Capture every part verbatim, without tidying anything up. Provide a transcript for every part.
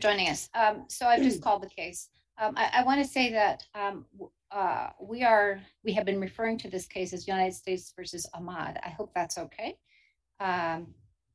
joining us. Um, so I've just called the case. Um, I, I want to say that um, uh, we are we have been referring to this case as United States versus Ahmad. I hope that's okay. Um,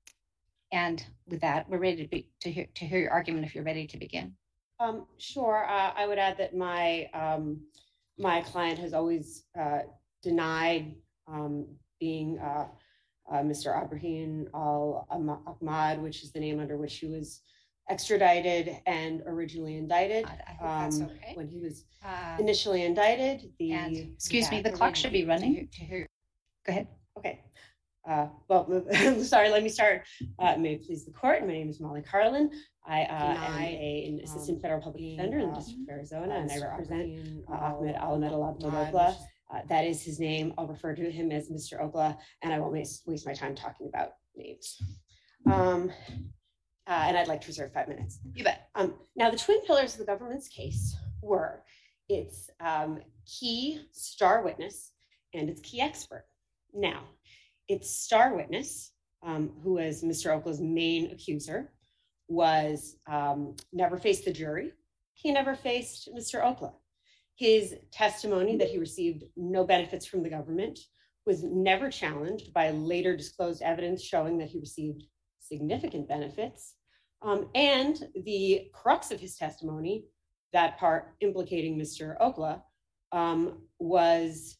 and with that, we're ready to be to hear to hear your argument if you're ready to begin. Um, sure. Uh, I would add that my um, my client has always uh, denied um, being uh, uh, Mister Ibrahim Al Ahmad, which is the name under which he was extradited and originally indicted. I hope um, that's okay. When he was uh, initially indicted, the and, excuse me, the clock should be running. To hear, to hear. Go ahead. Okay. Uh, well, sorry, let me start. Uh, may it please the court. My name is Molly Carlin. I uh, am a, an assistant um, federal public defender in the District of Arizona, and I represent uh, Ahmed Alamed Al-Okla. Uh, that is his name. I'll refer to him as Mister Okla, and I won't waste, waste my time talking about names. Um, uh, and I'd like to reserve five minutes. You bet. Um, now, the twin pillars of the government's case were its um, key star witness and its key expert. Now, its star witness, um, who was Mister Okla's main accuser, was um, never faced the jury. He never faced Mister Okla. His testimony that he received no benefits from the government was never challenged by later disclosed evidence showing that he received significant benefits. Um, and the crux of his testimony, that part implicating Mister Okla, um, was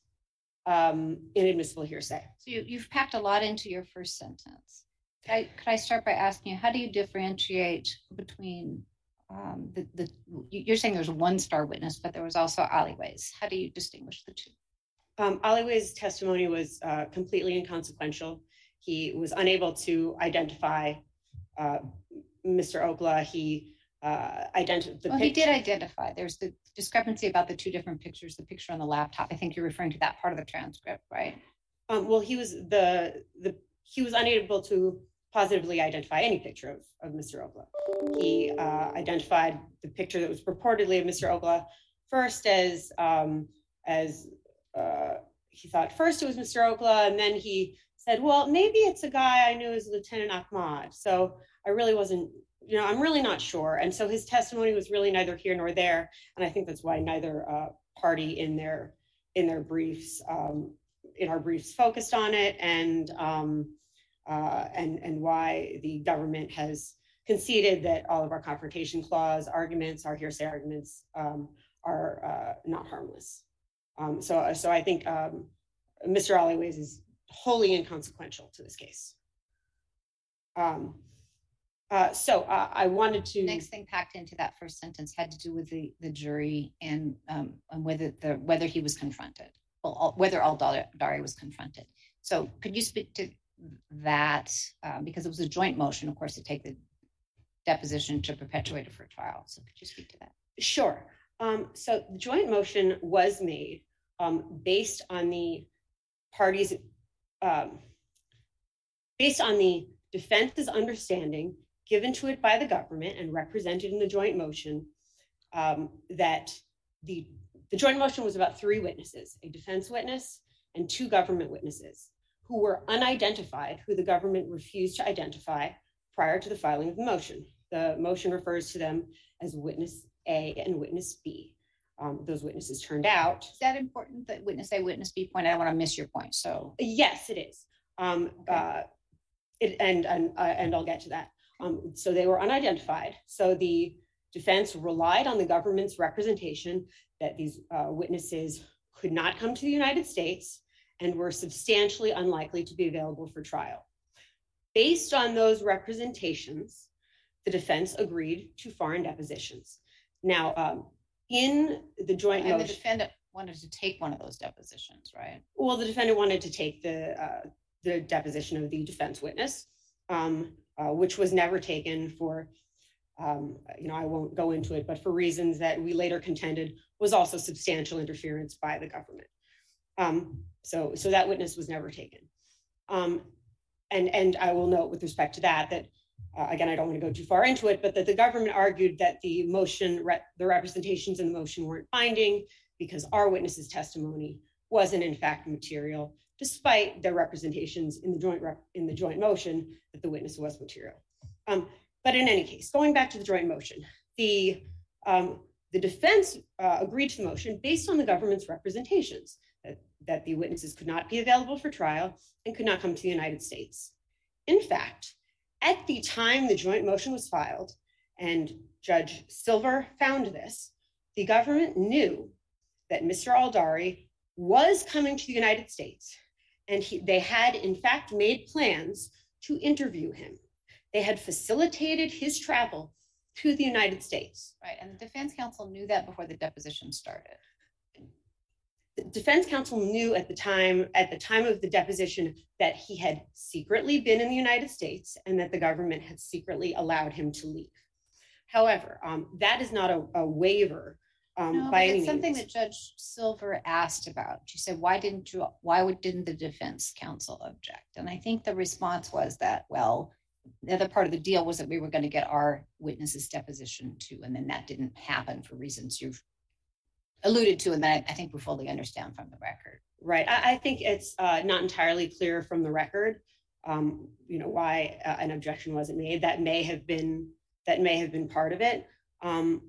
um, inadmissible hearsay. So you, you've packed a lot into your first sentence. Could I, could I start by asking you, how do you differentiate between um, the, the, you're saying there's one star witness, but there was also Aliway's. How do you distinguish the two? Um, Aliway's testimony was uh, completely inconsequential. He was unable to identify uh, Mister Okla. He uh, identified. Well, he did identify. There's the discrepancy about the two different pictures, the picture on the laptop. I think you're referring to that part of the transcript, right? Um, well, he was the, the, he was unable to positively identify any picture of, of Mister Okla. He uh, identified the picture that was purportedly of Mister Okla first as, um, as uh, he thought first it was Mister Okla, and then he said, well, maybe it's a guy I knew as Lieutenant Ahmad. So I really wasn't, you know, I'm really not sure. And so his testimony was really neither here nor there. And I think that's why neither uh, party in their, in their briefs, um, in our briefs focused on it, and um, Uh, and, and why the government has conceded that all of our confrontation clause arguments, our hearsay arguments, um, are uh, not harmless. Um, so, so I think um, Mister Aliway's is wholly inconsequential to this case. Um, uh, so uh, I wanted to... Next thing packed into that first sentence had to do with the, the jury and, um, and whether, the, whether he was confronted, well, whether Al-Dari was confronted. So could you speak to that, um, because it was a joint motion, of course, to take the deposition to perpetuate it for trial. So could you speak to that? Sure. Um, so the joint motion was made um, based on the parties, um, based on the defense's understanding given to it by the government and represented in the joint motion, um, that the, the joint motion was about three witnesses, a defense witness and two government witnesses, who were unidentified, who the government refused to identify prior to the filing of the motion. The motion refers to them as witness A and witness B. Um, those witnesses turned out. Is that important, that witness A, witness B point? I don't want to miss your point, so. Yes, it is. Um, okay. uh, it, and, and, uh, and I'll get to that. Um, so they were unidentified. So the defense relied on the government's representation that these uh, witnesses could not come to the United States and were substantially unlikely to be available for trial. Based on those representations, the defense agreed to foreign depositions. Now, um, in the joint and motion- the defendant wanted to take one of those depositions, right? Well, the defendant wanted to take the, uh, the deposition of the defense witness, um, uh, which was never taken for, um, you know, I won't go into it, but for reasons that we later contended was also substantial interference by the government. Um, so, so that witness was never taken. Um, and, and I will note with respect to that, that uh, again, I don't want to go too far into it, but that the government argued that the motion, re the representations in the motion weren't binding because our witness's testimony wasn't in fact material, despite their representations in the joint rep in the joint motion that the witness was material. Um, but in any case, going back to the joint motion, the um, the defense uh, agreed to the motion based on the government's representations that, that the witnesses could not be available for trial and could not come to the United States. In fact, at the time the joint motion was filed, and Judge Silver found this, the government knew that Mister Aldari was coming to the United States, and he, they had, in fact, made plans to interview him. They had facilitated his travel to the United States. Right, and the defense counsel knew that before the deposition started. The defense counsel knew at the time, at the time of the deposition, that he had secretly been in the United States and that the government had secretly allowed him to leave. However, um, that is not a, a waiver um, no, by but any it's something means. that Judge Silver asked about. She said, "Why didn't you? Why would, didn't the defense counsel object?" And I think the response was that, well, the other part of the deal was that we were going to get our witnesses' deposition too, and then that didn't happen for reasons you've alluded to, and that I think we fully understand from the record. Right. I, I think it's uh, not entirely clear from the record, um, you know, why uh, an objection wasn't made. That may have been that may have been part of it. Um,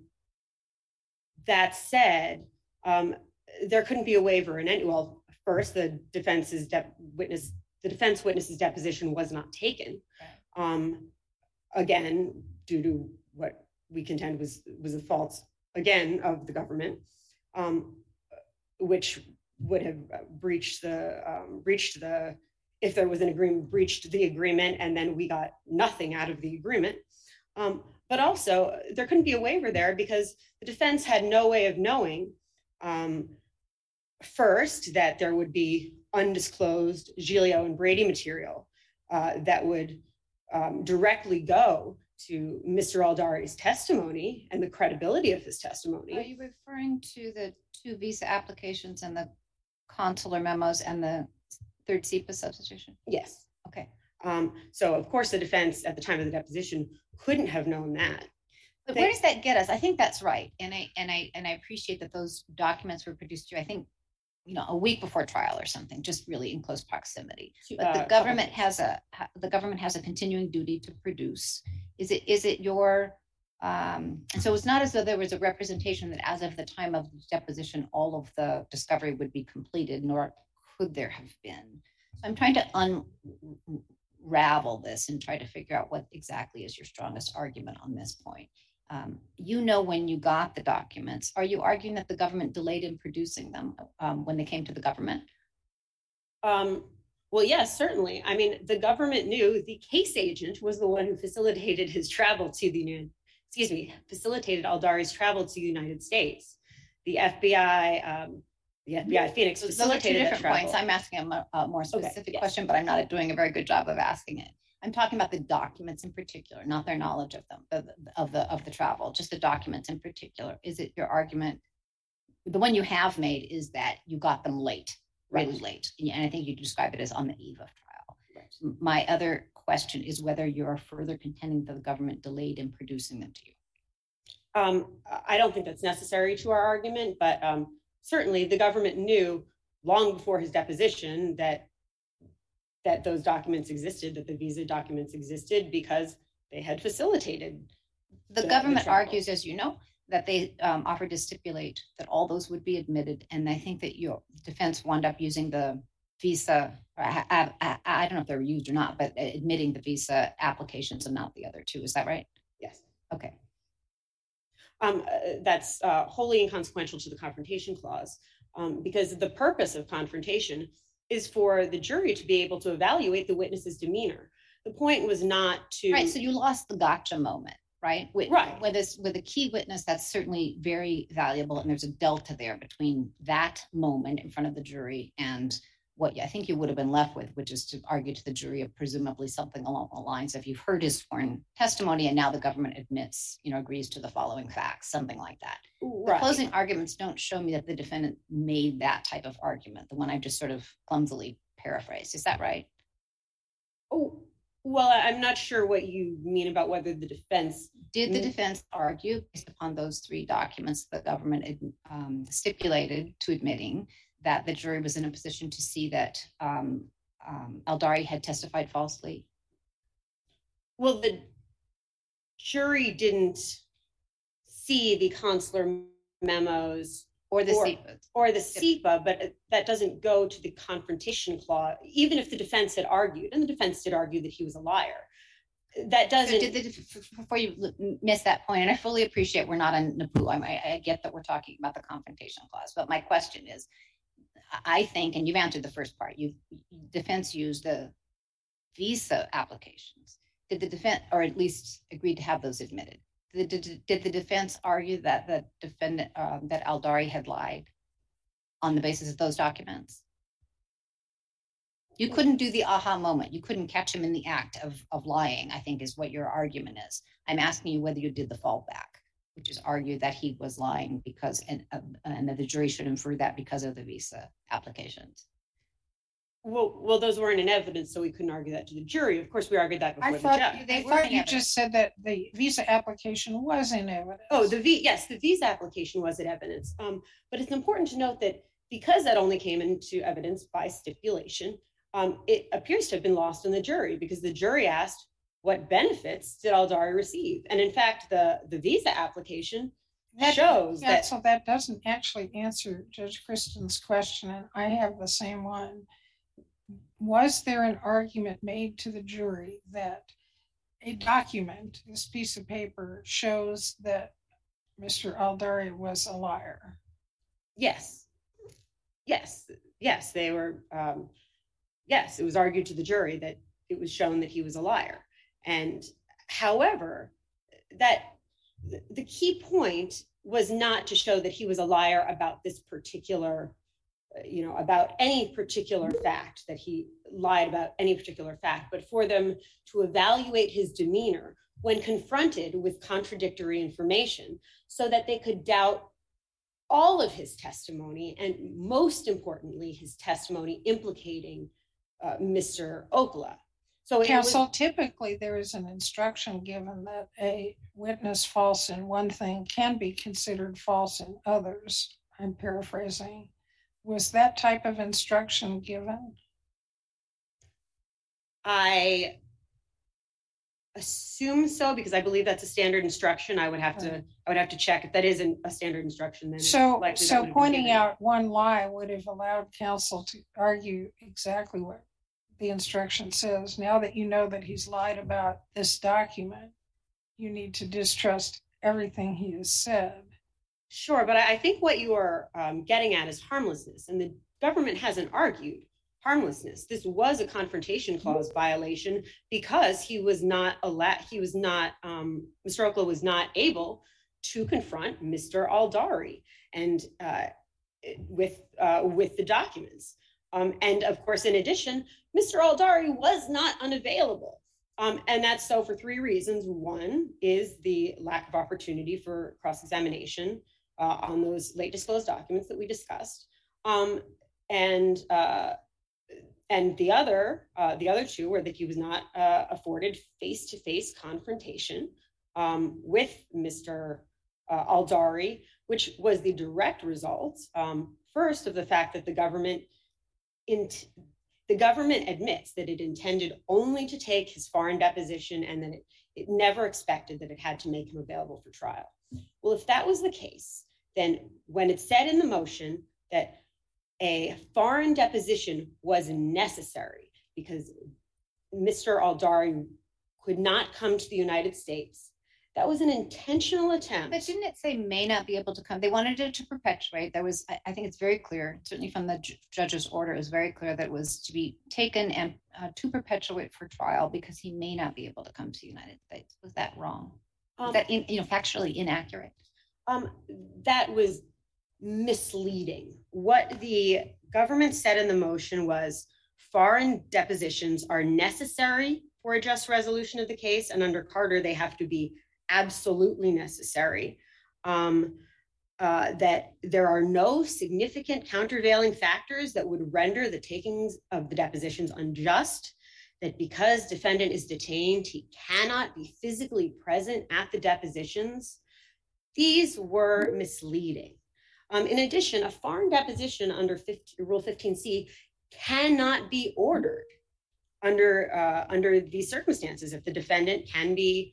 that said, um, there couldn't be a waiver in any. Well, first, the defense's de- witness, the defense witness's deposition was not taken. Right. Um, again, due to what we contend was was a fault again of the government, um, which would have breached the um, breached the if there was an agreement breached the agreement, and then we got nothing out of the agreement. Um, but also, there couldn't be a waiver there because the defense had no way of knowing, um, first, that there would be undisclosed Giglio and Brady material uh, that would um, directly go to Mister Aldari's testimony and the credibility of his testimony. Are you referring to the two visa applications and the consular memos and the third S E P A substitution? Yes. Okay. Um, so, of course, the defense at the time of the deposition couldn't have known that. But they, where does that get us? I think that's right, and I and I and I appreciate that those documents were produced to, I think, you know, a week before trial or something, just really in close proximity. But uh, the government has a the government has a continuing duty to produce. Is it is it your um, and so it's not as though there was a representation that as of the time of the deposition, all of the discovery would be completed, nor could there have been. So I'm trying to unravel this and try to figure out what exactly is your strongest argument on this point. Um, you know, when you got the documents, are you arguing that the government delayed in producing them um, when they came to the government? Um, well, yes, certainly. I mean, the government knew the case agent was the one who facilitated his travel to the United, excuse me, facilitated Aldari's travel to the United States. The F B I, um, the F B I Phoenix so facilitated those are two different that points. I'm asking a, a more specific okay, yes. question, but I'm not doing a very good job of asking it. I'm talking about the documents in particular, not their knowledge of them, of the, of the of the travel, just the documents in particular. Is it your argument? The one you have made is that you got them late, really right. late, and I think you describe it as on the eve of trial. Right. My other question is whether you're further contending that the government delayed in producing them to you. Um, I don't think that's necessary to our argument, but um, certainly the government knew long before his deposition that that those documents existed, that the visa documents existed because they had facilitated. The, the government the argues, as you know, that they um, offered to stipulate that all those would be admitted. And I think that your defense wound up using the visa, I, I, I, I don't know if they were used or not, but admitting the visa applications and not the other two. Is that right? Yes. Okay. Um, uh, that's uh, wholly inconsequential to the confrontation clause um, because the purpose of confrontation is for the jury to be able to evaluate the witness's demeanor. The point was not to... Right, so you lost the gotcha moment, right? With, right. With, this, with a key witness, that's certainly very valuable, and there's a delta there between that moment in front of the jury and what I think you would have been left with, which is to argue to the jury of presumably something along the lines of you've heard his sworn testimony and now the government admits, you know, agrees to the following facts, something like that. Right. The closing arguments don't show me that the defendant made that type of argument, the one I just sort of clumsily paraphrased. Is that right? Oh, well, I'm not sure what you mean about whether the defense... Did the defense argue, based upon those three documents the government um, stipulated to admitting, that the jury was in a position to see that um, um, Aldari had testified falsely? Well, the jury didn't see the consular memos or the or, C I P A. or the C I P A, but that doesn't go to the confrontation clause, even if the defense had argued, and the defense did argue that he was a liar. That doesn't. So did the, before you miss that point, and I fully appreciate we're not on Naboo, I, I get that we're talking about the confrontation clause, but my question is, I think, and you've answered the first part, you defense used the visa applications. Did the defense, or at least agreed to have those admitted? Did, did, did the defense argue that the defendant, um, that Al-Dawri had lied on the basis of those documents? You couldn't do the aha moment. You couldn't catch him in the act of, of lying, I think is what your argument is. I'm asking you whether you did the fallback, which is argue that he was lying because, and, uh, and that the jury should infer that because of the visa applications. Well, well, those weren't in evidence, so we couldn't argue that to the jury. Of course, we argued that before I the thought, judge. they thought you just said that the visa application was in evidence. Oh, the v yes, the visa application was in evidence. Um, but it's important to note that because that only came into evidence by stipulation, um, it appears to have been lost on the jury because the jury asked, what benefits did Al-Dawri receive? And in fact, the, the visa application that shows yeah, that. So that doesn't actually answer Judge Kristen's question, and I have the same one. Was there an argument made to the jury that a document, this piece of paper, shows that Mister Al-Dawri was a liar? Yes. Yes. Yes, they were. Um, yes, it was argued to the jury that it was shown that he was a liar. And however, that the key point was not to show that he was a liar about this particular, you know, about any particular fact, that he lied about any particular fact, but for them to evaluate his demeanor when confronted with contradictory information so that they could doubt all of his testimony, and most importantly, his testimony implicating uh, Mister Okla. So Counsel, was, typically there is an instruction given that a witness false in one thing can be considered false in others. I'm paraphrasing. Was that type of instruction given? I assume so, because I believe that's a standard instruction. I would have to, right. I would have to check if that isn't a standard instruction. Then so, so pointing out one lie would have allowed counsel to argue exactly what the instruction says. Now that you know that he's lied about this document, you need to distrust everything he has said. Sure, but I think what you are um, getting at is harmlessness, and the government hasn't argued harmlessness. This was a confrontation clause violation because he was not allowed. He was not. Um, Mister Okla was not able to confront Mister Al-Dawri and uh, with uh, with the documents. Um, and of course, in addition, Mister Al-Dawri was not unavailable. Um, and that's so for three reasons. One is the lack of opportunity for cross-examination uh, on those late disclosed documents that we discussed. Um, and uh, and the other, uh, the other two were that he was not uh, afforded face-to-face confrontation um, with Mister Uh, Al-Dawri, which was the direct result, um, first, of the fact that the government In the government admits that it intended only to take his foreign deposition and that it, it never expected that it had to make him available for trial. Well, if that was the case, then when it said in the motion that a foreign deposition was necessary because Mister Al-Dawri could not come to the United States, that was an intentional attempt. But didn't it say may not be able to come? They wanted it to perpetuate. That was, I, I think it's very clear, certainly from the ju- judge's order, it was very clear that it was to be taken and uh, to perpetuate for trial because he may not be able to come to the United States. Was that wrong? Was Um, that in, you know, factually inaccurate? Um, that was misleading. What the government said in the motion was foreign depositions are necessary for a just resolution of the case, and under Carter, they have to be absolutely necessary. Um, uh, that there are no significant countervailing factors that would render the takings of the depositions unjust, that because defendant is detained, he cannot be physically present at the depositions. These were misleading. Um, in addition, a foreign deposition under fifteen, Rule fifteen C cannot be ordered under, uh, under these circumstances if the defendant can be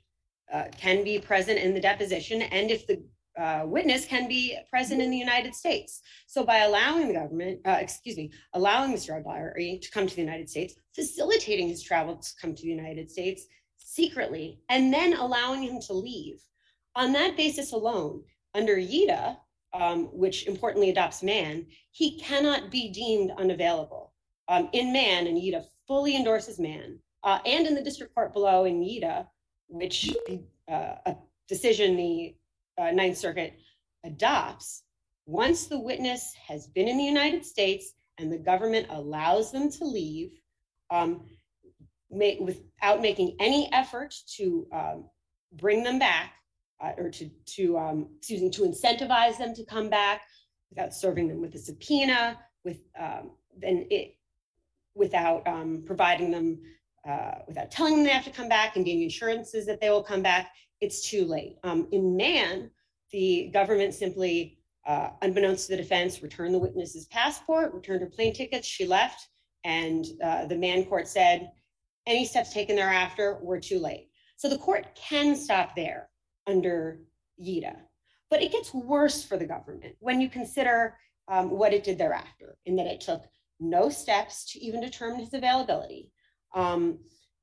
uh, can be present in the deposition, and if the uh, witness can be present in the United States. So by allowing the government, uh, excuse me, allowing Mister Al-Bari to come to the United States, facilitating his travel to come to the United States secretly, and then allowing him to leave. On that basis alone, under YITA, um, which importantly adopts Mann, he cannot be deemed unavailable. Um, in Mann, and YITA fully endorses Mann, uh, and in the district court below in YITA, which uh, a decision the uh, Ninth Circuit adopts, once the witness has been in the United States and the government allows them to leave, um, make, without making any effort to um, bring them back, uh, or to, to um, excuse me, to incentivize them to come back, without serving them with a subpoena, with um, then it, without um, providing them, uh, without telling them they have to come back and giving assurances that they will come back, it's too late. Um, in Mann, the government simply, uh, unbeknownst to the defense, returned the witness's passport, returned her plane tickets, she left, and uh, the Mann court said, any steps taken thereafter were too late. So the court can stop there under YITA, but it gets worse for the government when you consider um, what it did thereafter, in that it took no steps to even determine his availability um,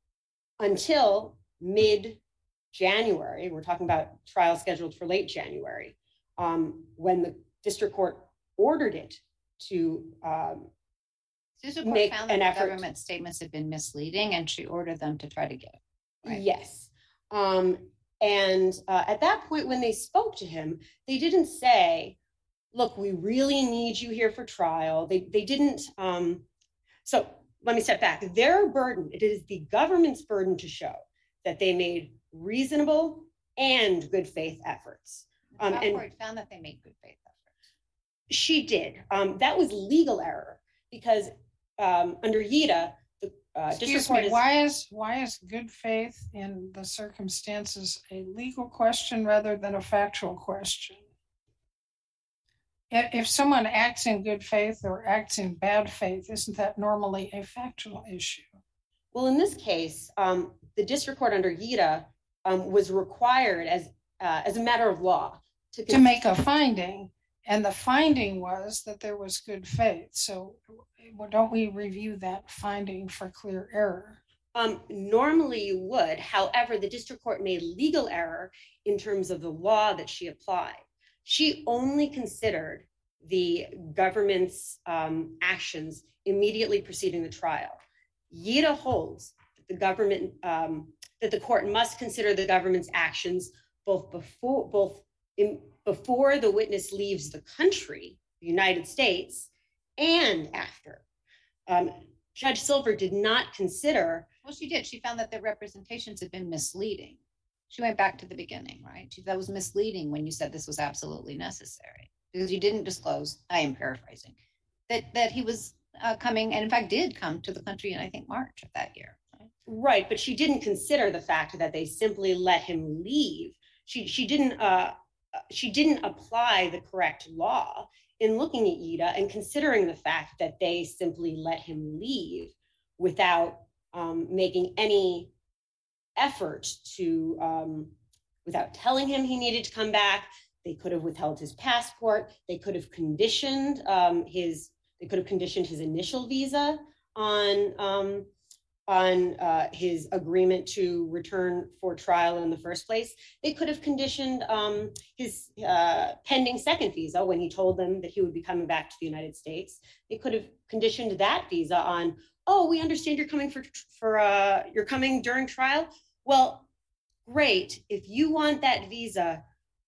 until mid-January. We're talking about trial scheduled for late January, um, when the district court ordered it to um, District court make found an that the effort. government statements had been misleading, and she ordered them to try to get it. Right. Yes. Um, and uh, at that point, when they spoke to him, they didn't say, look, we really need you here for trial. They, they didn't. Um, so let me step back. Their burden, it is the government's burden to show that they made reasonable and good faith efforts. The Um, trial and court found that they made good faith efforts. she did. Um, that was legal error because um, under YITA, the uh, district Excuse court me, is- why is, why is good faith in the circumstances a legal question rather than a factual question? If, if someone acts in good faith or acts in bad faith, isn't that normally a factual issue? Well, in this case, um, the district court under YITA um, was required as uh, as a matter of law to, To make a finding, and the finding was that there was good faith. So well, don't we review that finding for clear error? Um, normally you would. However, the district court made legal error in terms of the law that she applied. She only considered the government's um, actions immediately preceding the trial. YITA holds that the government, um, that the court must consider the government's actions both before, both in, before the witness leaves the country, the United States, and after. Um, Judge Silver did not consider. Well, she did. She found that the representations had been misleading. She went back to the beginning, right? She, that was misleading when you said this was absolutely necessary, because you didn't disclose, I am paraphrasing, that, that he was uh, coming, and in fact did come to the country in, I think, March of that year. Right? Right, but she didn't consider the fact that they simply let him leave. She, she, didn't, uh, she didn't apply the correct law in looking at YITA and considering the fact that they simply let him leave without um, making any effort to, um, without telling him he needed to come back. They could have withheld his passport. They could have conditioned um, his, they could have conditioned his initial visa on, um, on uh, his agreement to return for trial in the first place. They could have conditioned um, his uh, pending second visa when he told them that he would be coming back to the United States. They could have conditioned that visa on, oh, we understand you're coming for, for uh, you're coming during trial. Well, great. If you want that visa.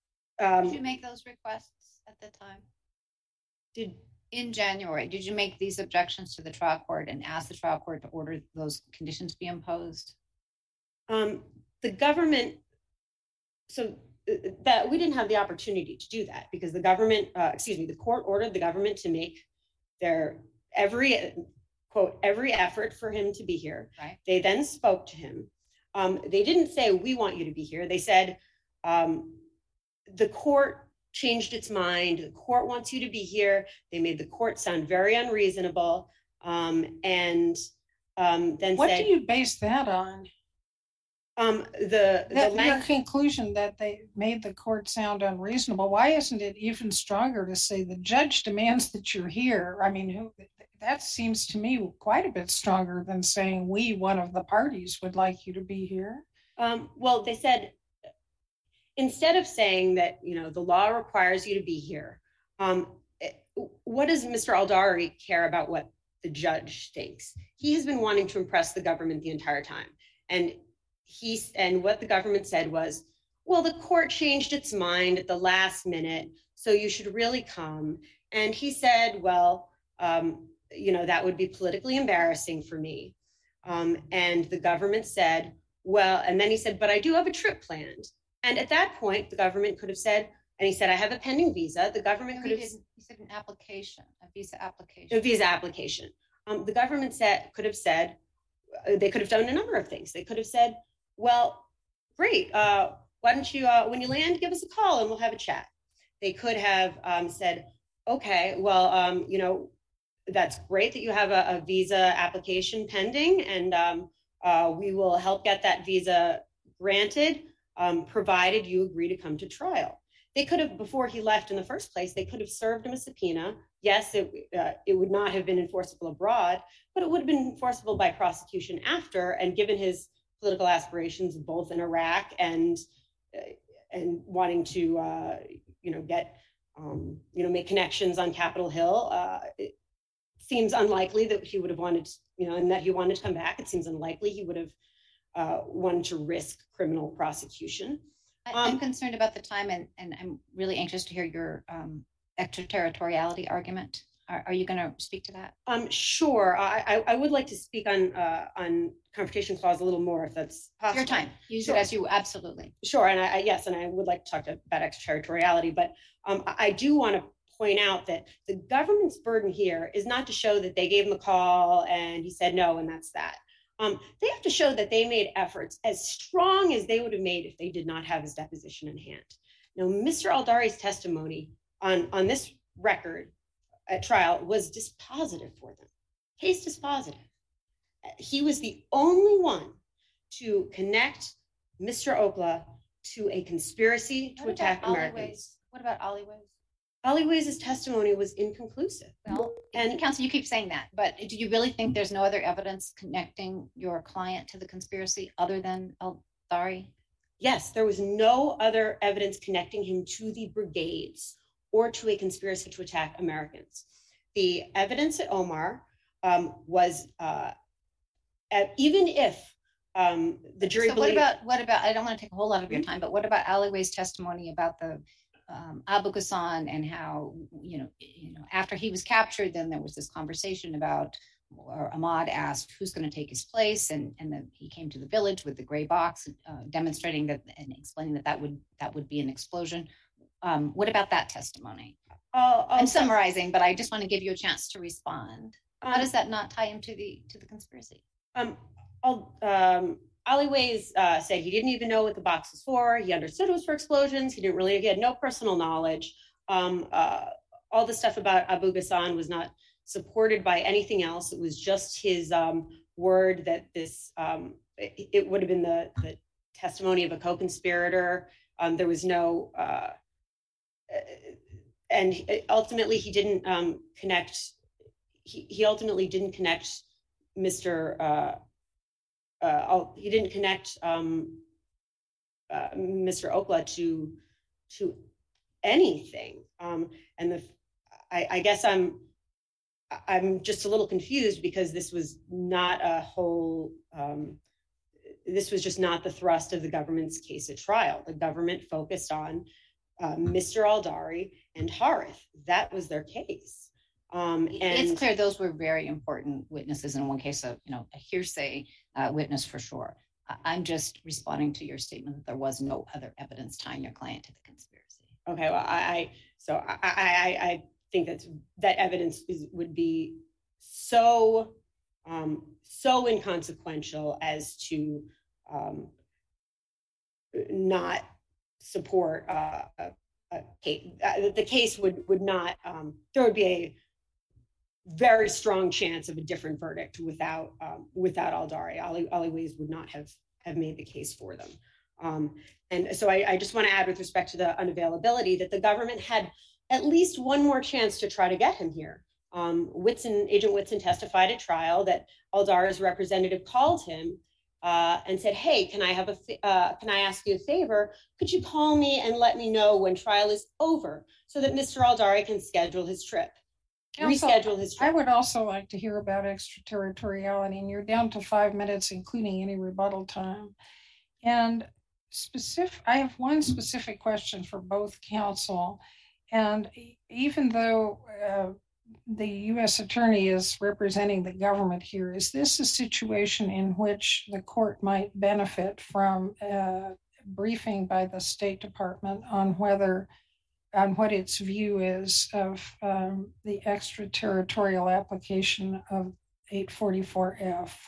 Um, Did you make those requests at the time? Did in January, did you make these objections to the trial court and ask the trial court to order those conditions be imposed? Um, the government, so that we didn't have the opportunity to do that because the government, uh, excuse me, the court ordered the government to make their every, quote, every effort for him to be here. Right. They then spoke to him. Um, they didn't say, we want you to be here. They said, um, the court changed its mind. The court wants you to be here. They made the court sound very unreasonable. Um, and um, then what said, do you base that on? Um, the, the That your lang- conclusion that they made the court sound unreasonable, why isn't it even stronger to say the judge demands that you're here? I mean, who, that seems to me quite a bit stronger than saying we, one of the parties, would like you to be here. um, well, they said, instead of saying that, you know, the law requires you to be here, um, what does Mister Aldari care about what the judge thinks? He has been wanting to impress the government the entire time. And he's, and what the government said was, well, the court changed its mind at the last minute, so you should really come. And he said, well, um, you know, that would be politically embarrassing for me. Um, and the government said, well, and then he said, but I do have a trip planned. And at that point, the government could have said, and he said, I have a pending visa. The government No, could he have didn't. He said an application, a visa application. a visa application. Um, the government said could have said, uh, they could have done a number of things. They could have said, well, great. Uh, why don't you, uh, when you land, give us a call and we'll have a chat. They could have um, said, okay, well, um, you know, that's great that you have a, a visa application pending, and um, uh, we will help get that visa granted, um, provided you agree to come to trial. They could have, before he left in the first place, they could have served him a subpoena. Yes, it, uh, it would not have been enforceable abroad, but it would have been enforceable by prosecution after, and given his political aspirations, both in Iraq and uh, and wanting to, uh, you know, get, um, you know, make connections on Capitol Hill, uh, it seems unlikely that he would have wanted, you know, and that he wanted to come back. It seems unlikely he would have uh, wanted to risk criminal prosecution. I, I'm concerned about the time, and, and I'm really anxious to hear your um, extraterritoriality argument. Are, are you going to speak to that? Um, sure. I, I, I would like to speak on uh, on confrontation clause a little more, if that's possible. Your time. Use Sure. it as you absolutely. Sure, and I, I yes, and I would like to talk to, about extraterritoriality, but um, I, I do want to point out that the government's burden here is not to show that they gave him a call and he said no, and that's that. Um, they have to show that they made efforts as strong as they would have made if they did not have his deposition in hand. Now, Mister Aldari's testimony on, on this record at trial was dispositive for them. Case dispositive. He was the only one to connect Mister Okla to a conspiracy to What attack about Americans. Alleyways? What about Alleyways? Alleyways' testimony was inconclusive. Well, And- and counsel, you keep saying that, but do you really think there's no other evidence connecting your client to the conspiracy other than Aldari? Yes, there was no other evidence connecting him to the brigades or to a conspiracy to attack Americans. The evidence at Omar um, was, uh, at, even if um, the jury So what believed- about, what about, I don't want to take a whole lot of your time, but what about Alleyways' testimony about the um, Abu Ghassan and how, you know, you know, after he was captured, then there was this conversation about, or Ahmad asked who's going to take his place, and and then he came to the village with the gray box, uh, demonstrating that and explaining that that would that would be an explosion. Um, what about that testimony? I'll- I'll- I'm summarizing, but I just want to give you a chance to respond. How um, does that not tie him to the to the conspiracy? Um, I'll, um, Alleyways uh, said he didn't even know what the box was for. He understood it was for explosions. He didn't really, he had no personal knowledge. Um, uh, all the stuff about Abu Ghassan was not supported by anything else. It was just his um, word that this, um, it, it would have been the, the testimony of a co-conspirator. Um, there was no, uh, and ultimately he didn't um, connect, he, he ultimately didn't connect Mister Uh, uh, he didn't connect um, uh, Mister Okla to to anything, um, and the I, I guess I'm I'm just a little confused because this was not a whole. Um, this was just not the thrust of the government's case at trial. The government focused on uh, Mister Aldari and Harith. That was their case. Um, and It's clear those were very important witnesses. In one case, a you know a hearsay uh, witness for sure. I- I'm just responding to your statement that there was no other evidence tying your client to the conspiracy. Okay, well, I, I so I, I, I think that's that evidence is would be so um, so inconsequential as to um, not support uh, a, a case. Uh, the case would would not. Um, there would be a very strong chance of a different verdict without um, without Aldari. Ali Alleyways would not have have made the case for them. Um, and so I, I just want to add with respect to the unavailability that the government had at least one more chance to try to get him here. Um, Whitson, Agent Whitson testified at trial that Al-Dara's representative called him uh, and said, hey, can I have a, uh, can I ask you a favor? Could you call me and let me know when trial is over so that Mister Al-Dara can schedule his trip, Counsel, reschedule his trip? I would also like to hear about extraterritoriality, and you're down to five minutes, including any rebuttal time. And specific, I have one specific question for both counsel. And even though uh, the U S attorney is representing the government here, is this a situation in which the court might benefit from a briefing by the State Department on whether, on what its view is of um, the extraterritorial application of eight forty-four F?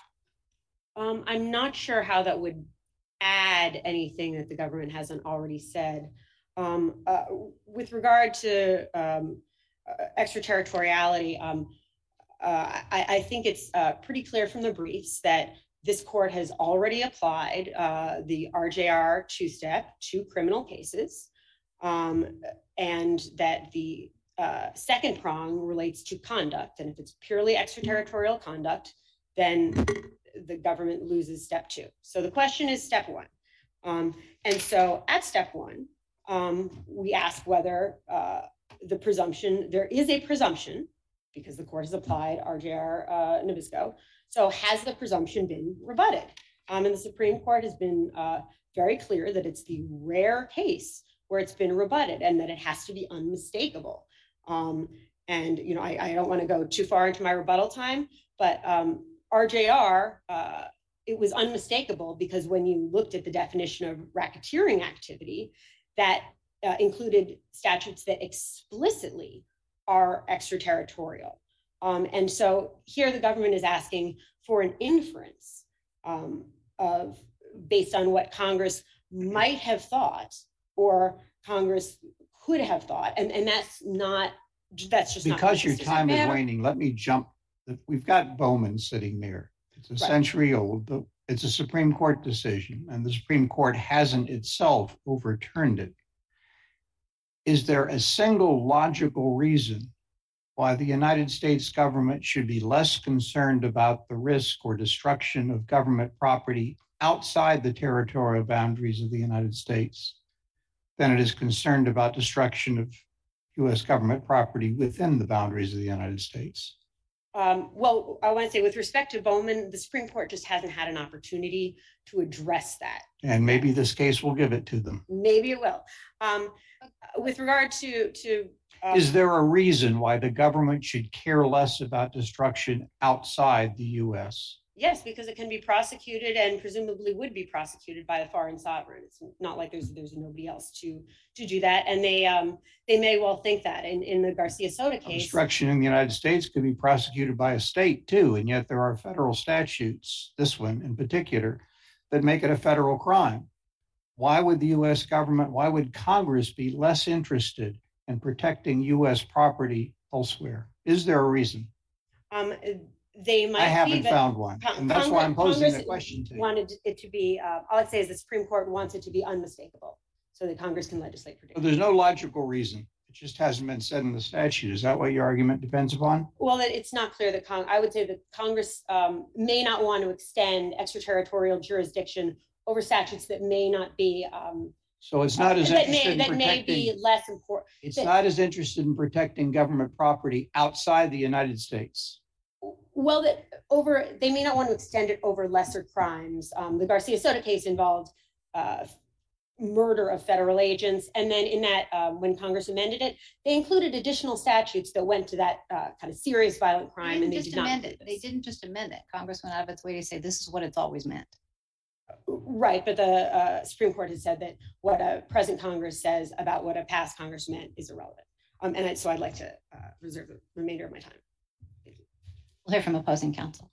Um, I'm not sure how that would add anything that the government hasn't already said. Um, uh, with regard to um, uh, extraterritoriality, um, uh, I, I think it's uh, pretty clear from the briefs that this court has already applied uh, the R J R two-step to criminal cases, um, and that the uh, second prong relates to conduct. And if it's purely extraterritorial conduct, then the government loses step two. So the question is step one. Um, and so at step one, um, we ask whether uh, the presumption, there is a presumption, because the court has applied R J R uh, Nabisco. So has the presumption been rebutted? Um, and the Supreme Court has been uh, very clear that it's the rare case where it's been rebutted and that it has to be unmistakable. Um, and, you know, I, I don't want to go too far into my rebuttal time, but um, R J R, uh, it was unmistakable because when you looked at the definition of racketeering activity, that uh, included statutes that explicitly are extraterritorial. Um, and so here the government is asking for an inference um, of based on what Congress might have thought or Congress could have thought. And, and that's not, that's just because not your time is waning. Let me jump. We've got Bowman sitting there. It's a right. century old. It's a Supreme Court decision, and the Supreme Court hasn't itself overturned it. Is there a single logical reason why the United States government should be less concerned about the risk or destruction of government property outside the territorial boundaries of the United States than it is concerned about destruction of U S government property within the boundaries of the United States? Um, well, I want to say with respect to Bowman, the Supreme Court just hasn't had an opportunity to address that. And maybe this case will give it to them. Maybe it will. Um, with regard to, to um, is there a reason why the government should care less about destruction outside the U S? Yes, because it can be prosecuted and presumably would be prosecuted by a foreign sovereign. It's not like there's there's nobody else to to do that, and they um they may well think that. In in the Garcia Soto case, destruction in the United States could be prosecuted by a state too, and yet there are federal statutes, this one in particular, that make it a federal crime. Why would the U S government, why would Congress be less interested in protecting U S property elsewhere? Is there a reason? Um. They might I haven't be, found one, Con- and that's Congress, why I'm posing Congress the question to you. Wanted it to be, uh, all I'd say is the Supreme Court wants it to be unmistakable so that Congress can legislate for Well, there's no logical reason. It just hasn't been said in the statute. Is that what your argument depends upon? Well, it's not clear that Con- I would say that Congress um, may not want to extend extraterritorial jurisdiction over statutes that may not be. Um, so it's not as that interested may, in that protecting. may be less important. It's that, not as interested in protecting government property outside the United States. Well, that over they may not want to extend it over lesser crimes. Um, the Garcia Soto case involved uh, murder of federal agents, and then in that, um, when Congress amended it, they included additional statutes that went to that uh, kind of serious violent crime, they and they just did not amend it. They didn't just amend it. Congress went out of its way to say this is what it's always meant. Right, but the uh, Supreme Court has said that what a present Congress says about what a past Congress meant is irrelevant, um, and I, so I'd like to uh, reserve the remainder of my time. We'll hear from opposing counsel.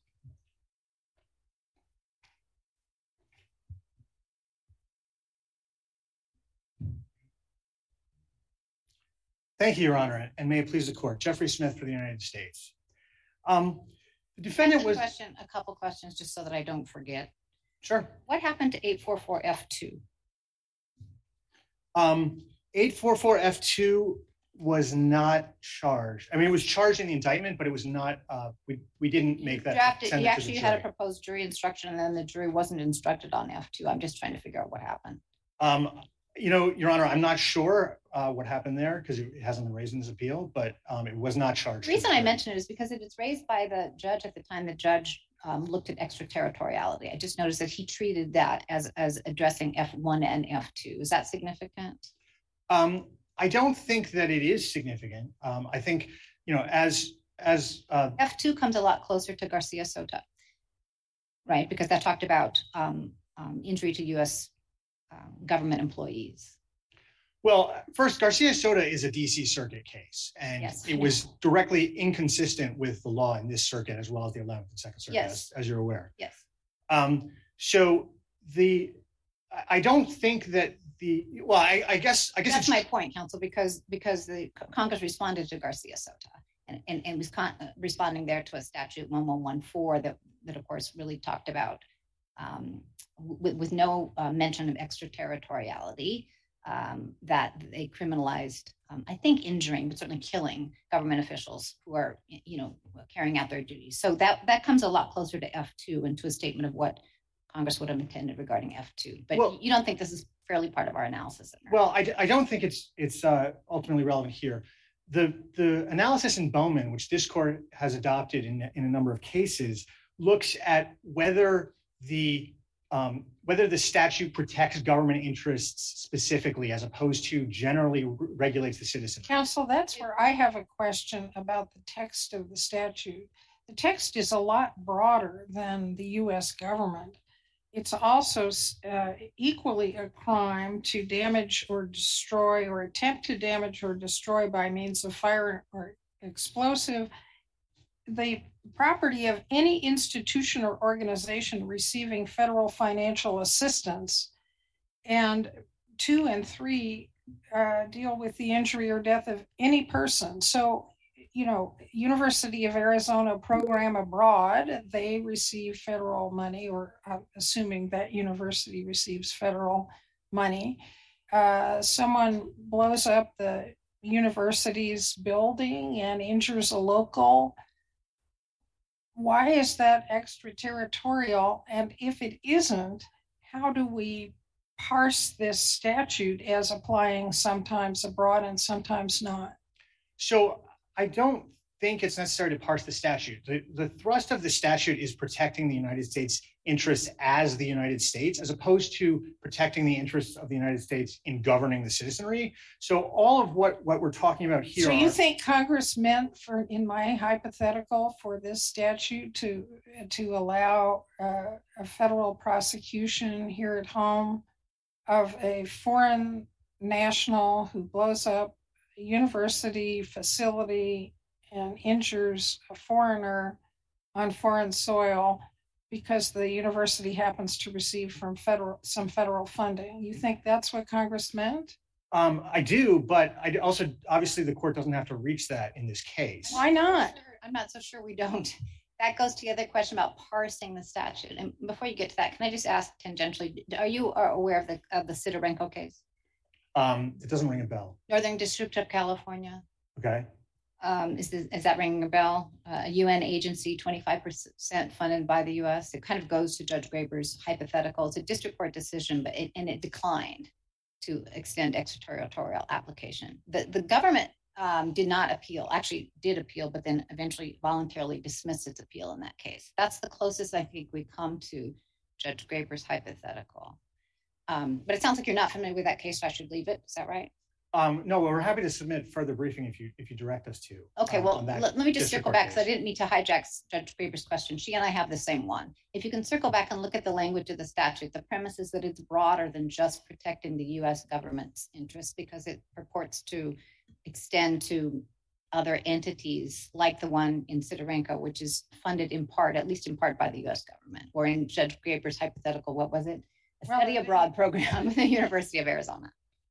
Thank you, Your Honor, and may it please the court. Jeffrey Smith for the United States. Um, the defendant was question, a couple questions just so that I don't forget. Sure. What happened to eight forty-four F two? Um, eight forty-four F two was not charged. I mean, it was charged in the indictment, but it was not, uh, we, we didn't make that. Drafted, send you it to the actually had a jury. proposed jury instruction and then the jury wasn't instructed on F two. I'm just trying to figure out what happened. Um, you know, Your Honor, I'm not sure uh, what happened there because it hasn't been raised in this appeal, but um, it was not charged. The reason I mention it is because it was raised by the judge at the time. The judge um, looked at extraterritoriality. I just noticed that he treated that as, as addressing F one and F two. Is that significant? Um, I don't think that it is significant. Um, I think, you know, as, as uh, F two comes a lot closer to Garcia Sota, right? Because that talked about um, um, injury to U S um, government employees. Well, first, Garcia Sota is a D C Circuit case, and Yes, it was directly inconsistent with the law in this circuit, as well as the eleventh and second circuit, Yes. as, as you're aware. Yes. Um, so the, I don't think that the, well, I, I guess, I guess That's it's, my point, counsel, because because the Congress responded to Garcia Sota and, and, and was con- responding there to a statute one one one four that, that of course really talked about um, with, with no uh, mention of extraterritoriality, um, that they criminalized, um, I think, injuring, but certainly killing government officials who are, you know, carrying out their duties. So that, that comes a lot closer to F two and to a statement of what Congress would have intended regarding F two. But Well- you don't think this is fairly part of our analysis? In our- well, I, I don't think it's, it's uh, ultimately relevant here. The, the analysis in Bowman, which this court has adopted in, in a number of cases, looks at whether the um, whether the statute protects government interests specifically, as opposed to generally re- regulates the citizen. Counsel, that's where I have a question about the text of the statute. The text is a lot broader than the U S government. It's also uh, equally a crime to damage or destroy or attempt to damage or destroy by means of fire or explosive the property of any institution or organization receiving federal financial assistance. And two and three uh, deal with the injury or death of any person. So, you know, University of Arizona program abroad, they receive federal money, or uh, assuming that university receives federal money. Uh, someone blows up the university's building and injures a local. Why is that extraterritorial? And if it isn't, how do we parse this statute as applying sometimes abroad and sometimes not? So I don't think it's necessary to parse the statute. The, the thrust of the statute is protecting the United States interests as the United States, as opposed to protecting the interests of the United States in governing the citizenry. So all of what, what we're talking about here. So you are, think Congress meant for, in my hypothetical, for this statute to, to allow uh, a federal prosecution here at home of a foreign national who blows up a university facility and injures a foreigner on foreign soil because the university happens to receive from federal some federal funding? You think that's what Congress meant? Um, I do, but I also, obviously the court doesn't have to reach that in this case. Why not? I'm not so sure we don't. That goes to the other question about parsing the statute. And before you get to that, can I just ask tangentially, are you are aware of the of the Sidorenko case? Um, it doesn't ring a bell. Northern District of California. Okay. Um, is, this, is that ringing a bell? Uh, a U N agency, twenty-five percent funded by the U S. It kind of goes to Judge Graber's hypothetical. It's a district court decision, but it, and it declined to extend extraterritorial application. The, the government um, did not appeal, actually did appeal, but then eventually voluntarily dismissed its appeal in that case. That's the closest I think we come to Judge Graber's hypothetical. Um, but it sounds like you're not familiar with that case, so I should leave it. Is that right? Um, no, we're happy to submit further briefing if you if you direct us to. Okay, um, well, on that let, let me just district circle court back, because I case. didn't mean to hijack Judge Graber's question. She and I have the same one. If you can circle back and look at the language of the statute, the premise is that it's broader than just protecting the U S government's interests, because it purports to extend to other entities like the one in Sidorenko, which is funded in part, at least in part, by the U S government, or in Judge Graber's hypothetical, what was it? A Well, study it- abroad program at the University of Arizona.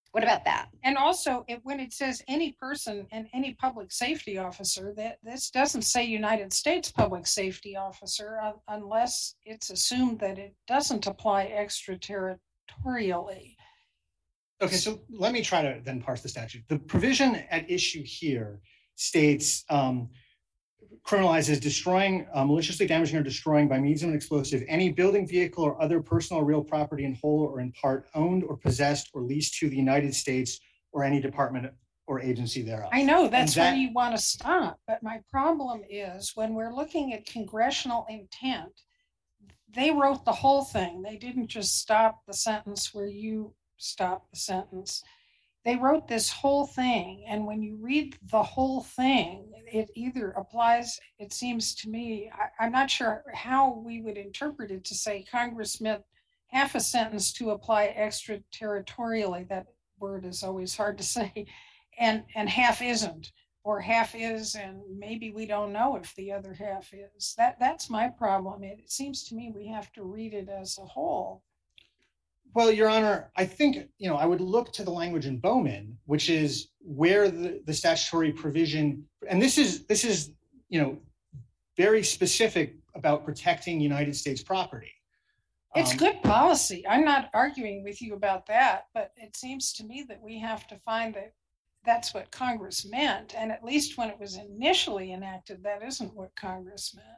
What about that? And also, it, when it says any person and any public safety officer, that this doesn't say United States public safety officer uh, unless it's assumed that it doesn't apply extraterritorially. Okay, so let me try to then parse the statute. The provision at issue here states um, criminalizes destroying, uh, maliciously damaging or destroying by means of an explosive any building, vehicle, or other personal or real property in whole or in part owned or possessed or leased to the United States or any department or agency thereof. I know that's that, where you want to stop, but my problem is when we're looking at congressional intent, they wrote the whole thing. They didn't just stop the sentence where you stop the sentence. They wrote this whole thing, and when you read the whole thing, it either applies, it seems to me, I, I'm not sure how we would interpret it to say Congress meant half a sentence to apply extraterritorially. That word is always hard to say, and and half isn't, or half is, and maybe we don't know if the other half is. That that's my problem. It, it seems to me we have to read it as a whole. Well, Your Honor, I think, you know, I would look to the language in Bowman, which is where the, the statutory provision, and this is, this is, you know, very specific about protecting United States property. It's Um, good policy. I'm not arguing with you about that, but it seems to me that we have to find that that's what Congress meant. And at least when it was initially enacted, that isn't what Congress meant.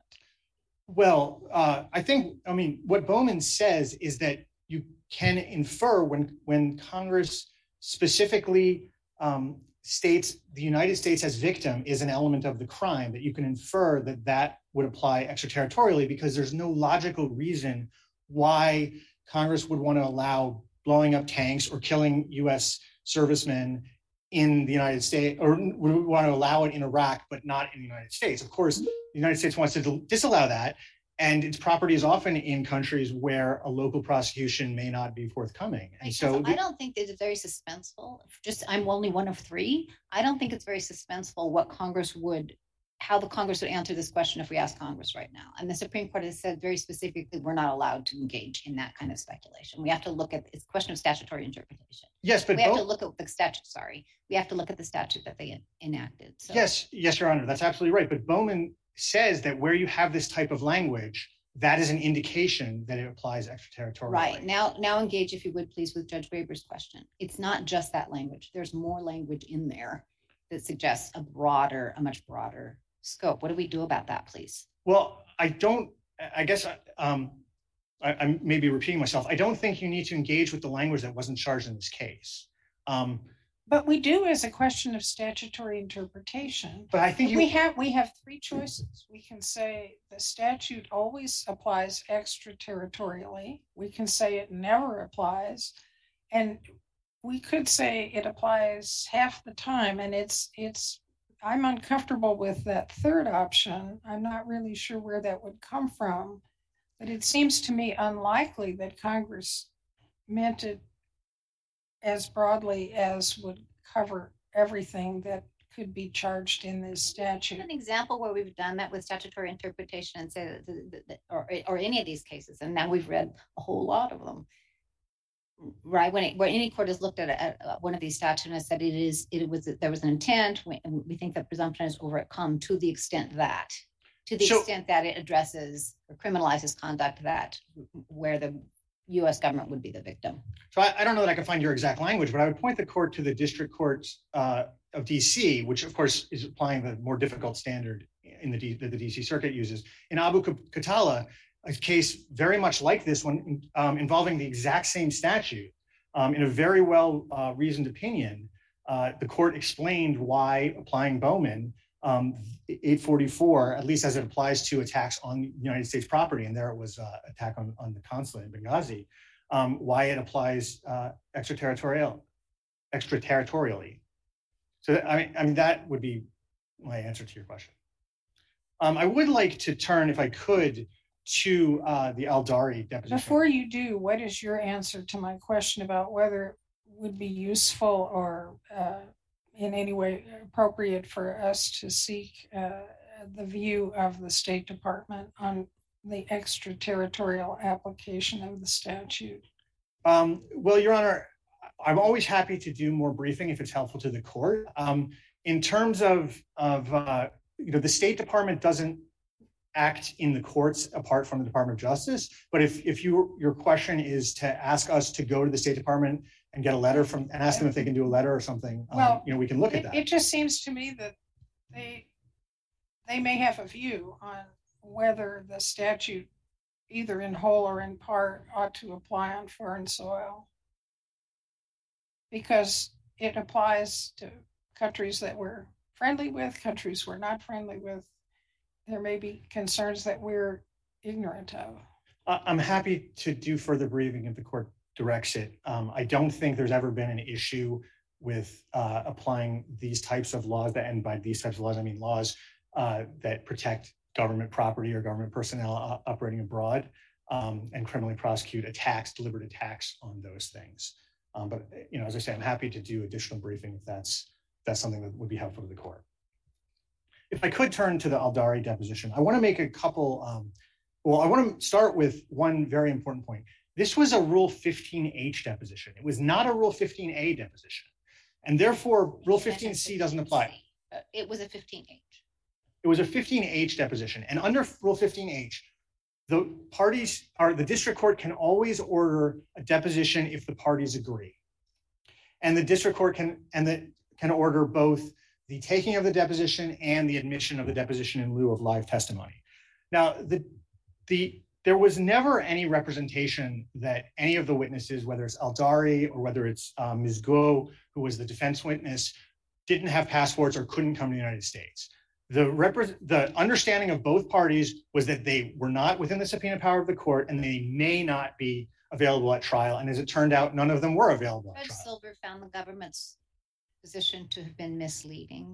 Well, uh, I think, I mean, what Bowman says is that you can infer when, when Congress specifically um, states the United States as victim is an element of the crime, that you can infer that that would apply extraterritorially, because there's no logical reason why Congress would want to allow blowing up tanks or killing U S servicemen in the United States, or would want to allow it in Iraq, but not in the United States. Of course, the United States wants to disallow that, and its property is often in countries where a local prosecution may not be forthcoming. And Right, so I don't think that it's very suspenseful. Just, I'm only one of three. I don't think it's very suspenseful what Congress would, how the Congress would answer this question if we ask Congress right now. And the Supreme Court has said very specifically, we're not allowed to engage in that kind of speculation. We have to look at, it's a question of statutory interpretation. yes, but We have to Bow- look at the statute, sorry. We have to look at the statute that they en- enacted. So. yes, yes, Your Honor, that's absolutely right. But Bowman says that where you have this type of language, that is an indication that it applies extraterritorially. Right, now, now engage, if you would, please, with Judge Graber's question. It's not just that language. There's more language in there that suggests a broader, a much broader scope. What do we do about that, please? Well, I don't, I guess um, I, I may be repeating myself. I don't think you need to engage with the language that wasn't charged in this case. Um, But we do as a question of statutory interpretation. but I think you, We have, we have three choices. We can say the statute always applies extraterritorially. We can say it never applies. And we could say it applies half the time, and it's, it's, I'm uncomfortable with that third option. I'm not really sure where that would come from, but it seems to me unlikely that Congress meant it as broadly as would cover everything that could be charged in this statute. An example where we've done that with statutory interpretation and say that, that, that or, or any of these cases, and now we've read a whole lot of them, right? When, it, when any court has looked at, at one of these statutes and said it is, it was, there was an intent, we, and we think that presumption is overcome to the extent that, to the So- extent that it addresses or criminalizes conduct that where the U S government would be the victim. so I, I don't know that I can find your exact language, but I would point the court to the District Courts uh, of D C, which of course is applying the more difficult standard in the D, that the D C Circuit uses. In Abu Khatala, a case very much like this one, um, involving the exact same statute, um, in a very well uh, reasoned opinion, uh, the court explained why applying Bowman, um, eight forty-four, at least as it applies to attacks on United States property, and there it was uh, attack on, on the consulate in Benghazi, um, why it applies uh, extraterritorial, extraterritorially. So I mean, I mean, that would be my answer to your question. Um, I would like to turn, if I could, to uh, the Al-Dari deposition. Before you do, what is your answer to my question about whether it would be useful or uh, in any way appropriate for us to seek uh, the view of the State Department on the extraterritorial application of the statute? Um, well, Your Honor, I'm always happy to do more briefing if it's helpful to the court. Um, in terms of, of uh, you know, the State Department doesn't act in the courts apart from the Department of Justice. But if, if you, your question is to ask us to go to the State Department and get a letter from, and ask them if they can do a letter or something, Well, um, you know, we can look It, at that. it just seems to me that they, they may have a view on whether the statute, either in whole or in part, ought to apply on foreign soil. Because it applies to countries that we're friendly with, countries we're not friendly with. There may be concerns that we're ignorant of. Uh, I'm happy to do further briefing if the court directs it. Um, I don't think there's ever been an issue with uh, applying these types of laws, that, and by these types of laws, I mean laws uh, that protect government property or government personnel uh, operating abroad um, and criminally prosecute attacks, deliberate attacks on those things. Um, but, you know, as I say, I'm happy to do additional briefing if that's, that's something that would be helpful to the court. If I could turn to the Aldari deposition, I want to make a couple, um, well, I want to start with one very important point. This was a Rule fifteen H deposition. It was not a Rule fifteen A deposition. And therefore, Rule fifteen C doesn't apply. Uh, It was a fifteen H. It was a fifteen H deposition. And under Rule fifteen H, the parties are, the district court can always order a deposition if the parties agree. And the district court can, and the, can order both the taking of the deposition and the admission of the deposition in lieu of live testimony. Now, the, the, there was never any representation that any of the witnesses, whether it's Aldari or whether it's um, Miz Guo, who was the defense witness, didn't have passports or couldn't come to the United States. The, repre- the understanding of both parties was that they were not within the subpoena power of the court and they may not be available at trial. And as it turned out, none of them were available at Judge trial. Silver found the government's position to have been misleading.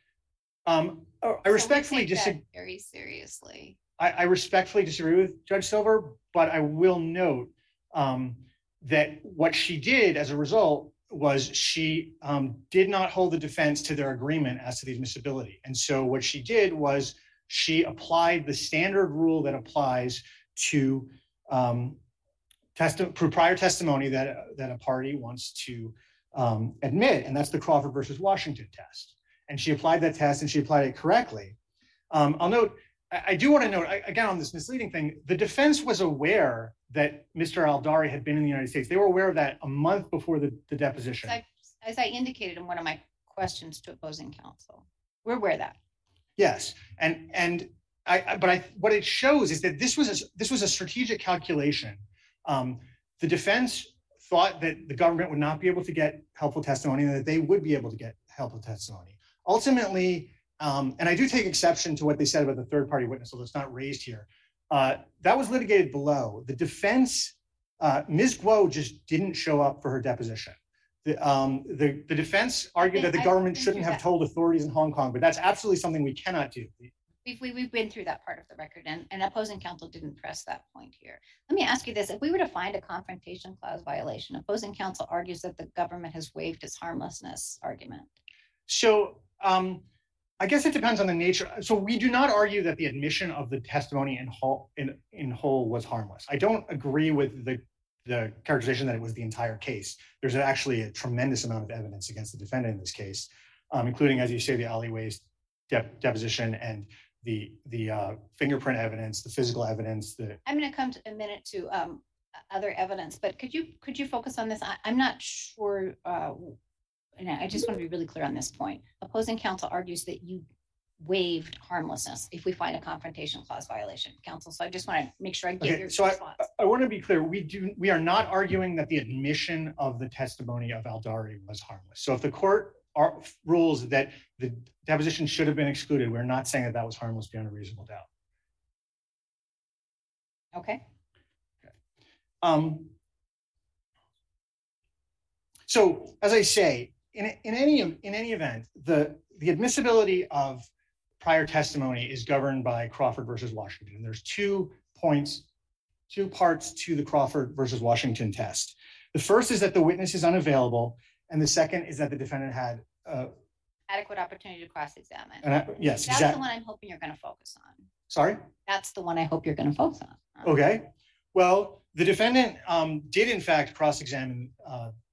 Um, I So we respectfully take that disagree. very seriously. I, I respectfully disagree with Judge Silver, but I will note um, that what she did as a result was she um, did not hold the defense to their agreement as to the admissibility. And so what she did was she applied the standard rule that applies to um, testi- prior testimony that, that a party wants to um, admit, and that's the Crawford versus Washington test. And she applied that test and she applied it correctly. Um, I'll note, I, I do want to note, I, again, on this misleading thing, the defense was aware that Mister Aldari had been in the United States. They were aware of that a month before the, the deposition. As I, as I indicated in one of my questions to opposing counsel, we're aware of that. Yes, and and I, I but I what it shows is that this was a, this was a strategic calculation. Um, the defense thought that the government would not be able to get helpful testimony and that they would be able to get helpful testimony. Ultimately, um, and I do take exception to what they said about the third party witness, although it's not raised here. Uh, that was litigated below. The defense, uh, Miz Guo just didn't show up for her deposition. The, um, the, the defense argued that the I've government been shouldn't through have that. told authorities in Hong Kong, but that's absolutely something we cannot do. We've, we- we've been through that part of the record, and, and opposing counsel didn't press that point here. Let me ask you this. If we were to find a confrontation clause violation, opposing counsel argues that the government has waived its harmlessness argument. So um, I guess it depends on the nature. So we do not argue that the admission of the testimony in whole, in, in whole was harmless. I don't agree with the, the characterization that it was the entire case. There's actually a tremendous amount of evidence against the defendant in this case, um, including, as you say, the alleyways de- deposition and the, the uh, fingerprint evidence, the physical evidence. The... I'm going to come to a minute to um, other evidence, but could you could you focus on this? I, I'm not sure. Uh, and I just want to be really clear on this point. Opposing counsel argues that you waived harmlessness if we find a confrontation clause violation, counsel. So I just want to make sure I get Okay, your so I, response. I want to be clear. We do we are not arguing that the admission of the testimony of Aldari was harmless. So if the court are, rules that the deposition should have been excluded, we're not saying that that was harmless beyond a reasonable doubt. Okay. Um, so as I say, in, in any in any event, the the admissibility of prior testimony is governed by Crawford versus Washington. And there's two points, two parts to the Crawford versus Washington test. The first is that the witness is unavailable, and the second is that the defendant had uh, Adequate opportunity to cross-examine. and I, yes, That's exactly. the one I'm hoping you're going to focus on. Sorry. That's the one I hope you're going to focus on. Okay. Well, the defendant um, did in fact cross-examine uh,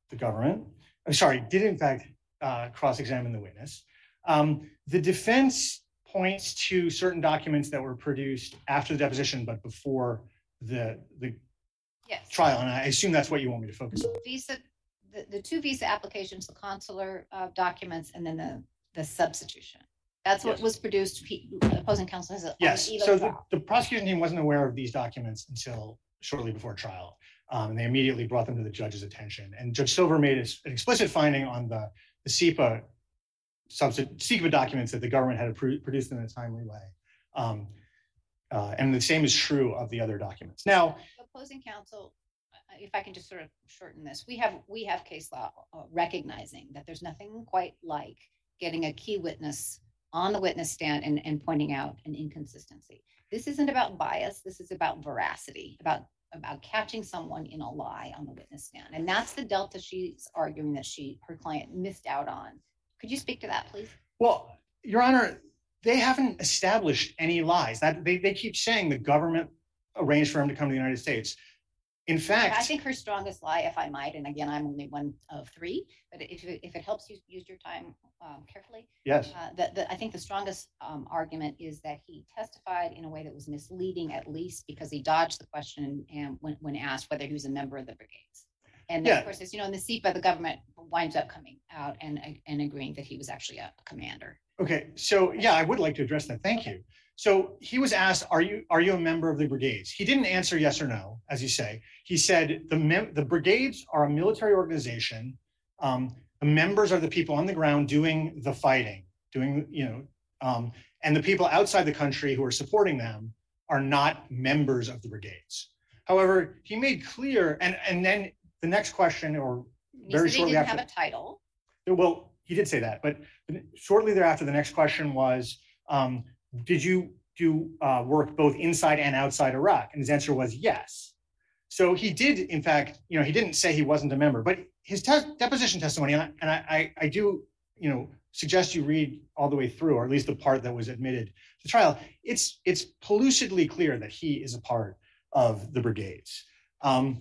the government, I'm sorry, did in fact uh, cross-examine the witness. Um, the defense points to certain documents that were produced after the deposition, but before the the Yes. trial, and I assume that's what you want me to focus on. Visa, the, the two visa applications, the consular uh, documents, and then the, the substitution. That's what Yes. was produced. P- Opposing counsel has. a- on Yes, either so the, trial. the prosecution team wasn't aware of these documents until shortly before trial. Um, and they immediately brought them to the judge's attention. And Judge Silver made an explicit finding on the, the SEPA substitute SEPA documents that the government had pro- produced in a timely way. Um, uh, and the same is true of the other documents. Now, Opposing counsel, uh, if I can just sort of shorten this, we have we have case law uh, recognizing that there's nothing quite like getting a key witness on the witness stand and, and pointing out an inconsistency. This isn't about bias. This is about veracity, about about catching someone in a lie on the witness stand. And that's the delta she's arguing that she, her client missed out on. Could you speak to that, please? well, Your Honor, they haven't established any lies. That they, they keep saying the government arranged for him to come to the United States. In fact, I think her strongest lie, if I might, and again, I'm only one of three, but if, it- if it helps you use your time um, carefully, yes, uh, the, the, I think the strongest um, argument is that he testified in a way that was misleading, at least because he dodged the question and when, when asked whether he was a member of the brigades. And then, Yeah. of course, as you know, in the SEPA, the government winds up coming out and, and agreeing that he was actually a commander. okay, so yeah, I would like to address that. Thank you. So he was asked, "Are you are you a member of the brigades?" He didn't answer yes or no, as you say. He said the mem- the brigades are a military organization. Um, the members are the people on the ground doing the fighting, doing you know, um, and the people outside the country who are supporting them are not members of the brigades. However, he made clear, and and then the next question, or And very he said he shortly didn't after, have a title. well, he did say that, but shortly thereafter, the next question was, um, did you do uh, work both inside and outside Iraq? And his answer was yes. So he did, in fact, you know, he didn't say he wasn't a member, but his te- deposition testimony, and, I, and I, I do, you know, suggest you read all the way through, or at least the part that was admitted to trial. It's it's pellucidly clear that he is a part of the brigades. Um,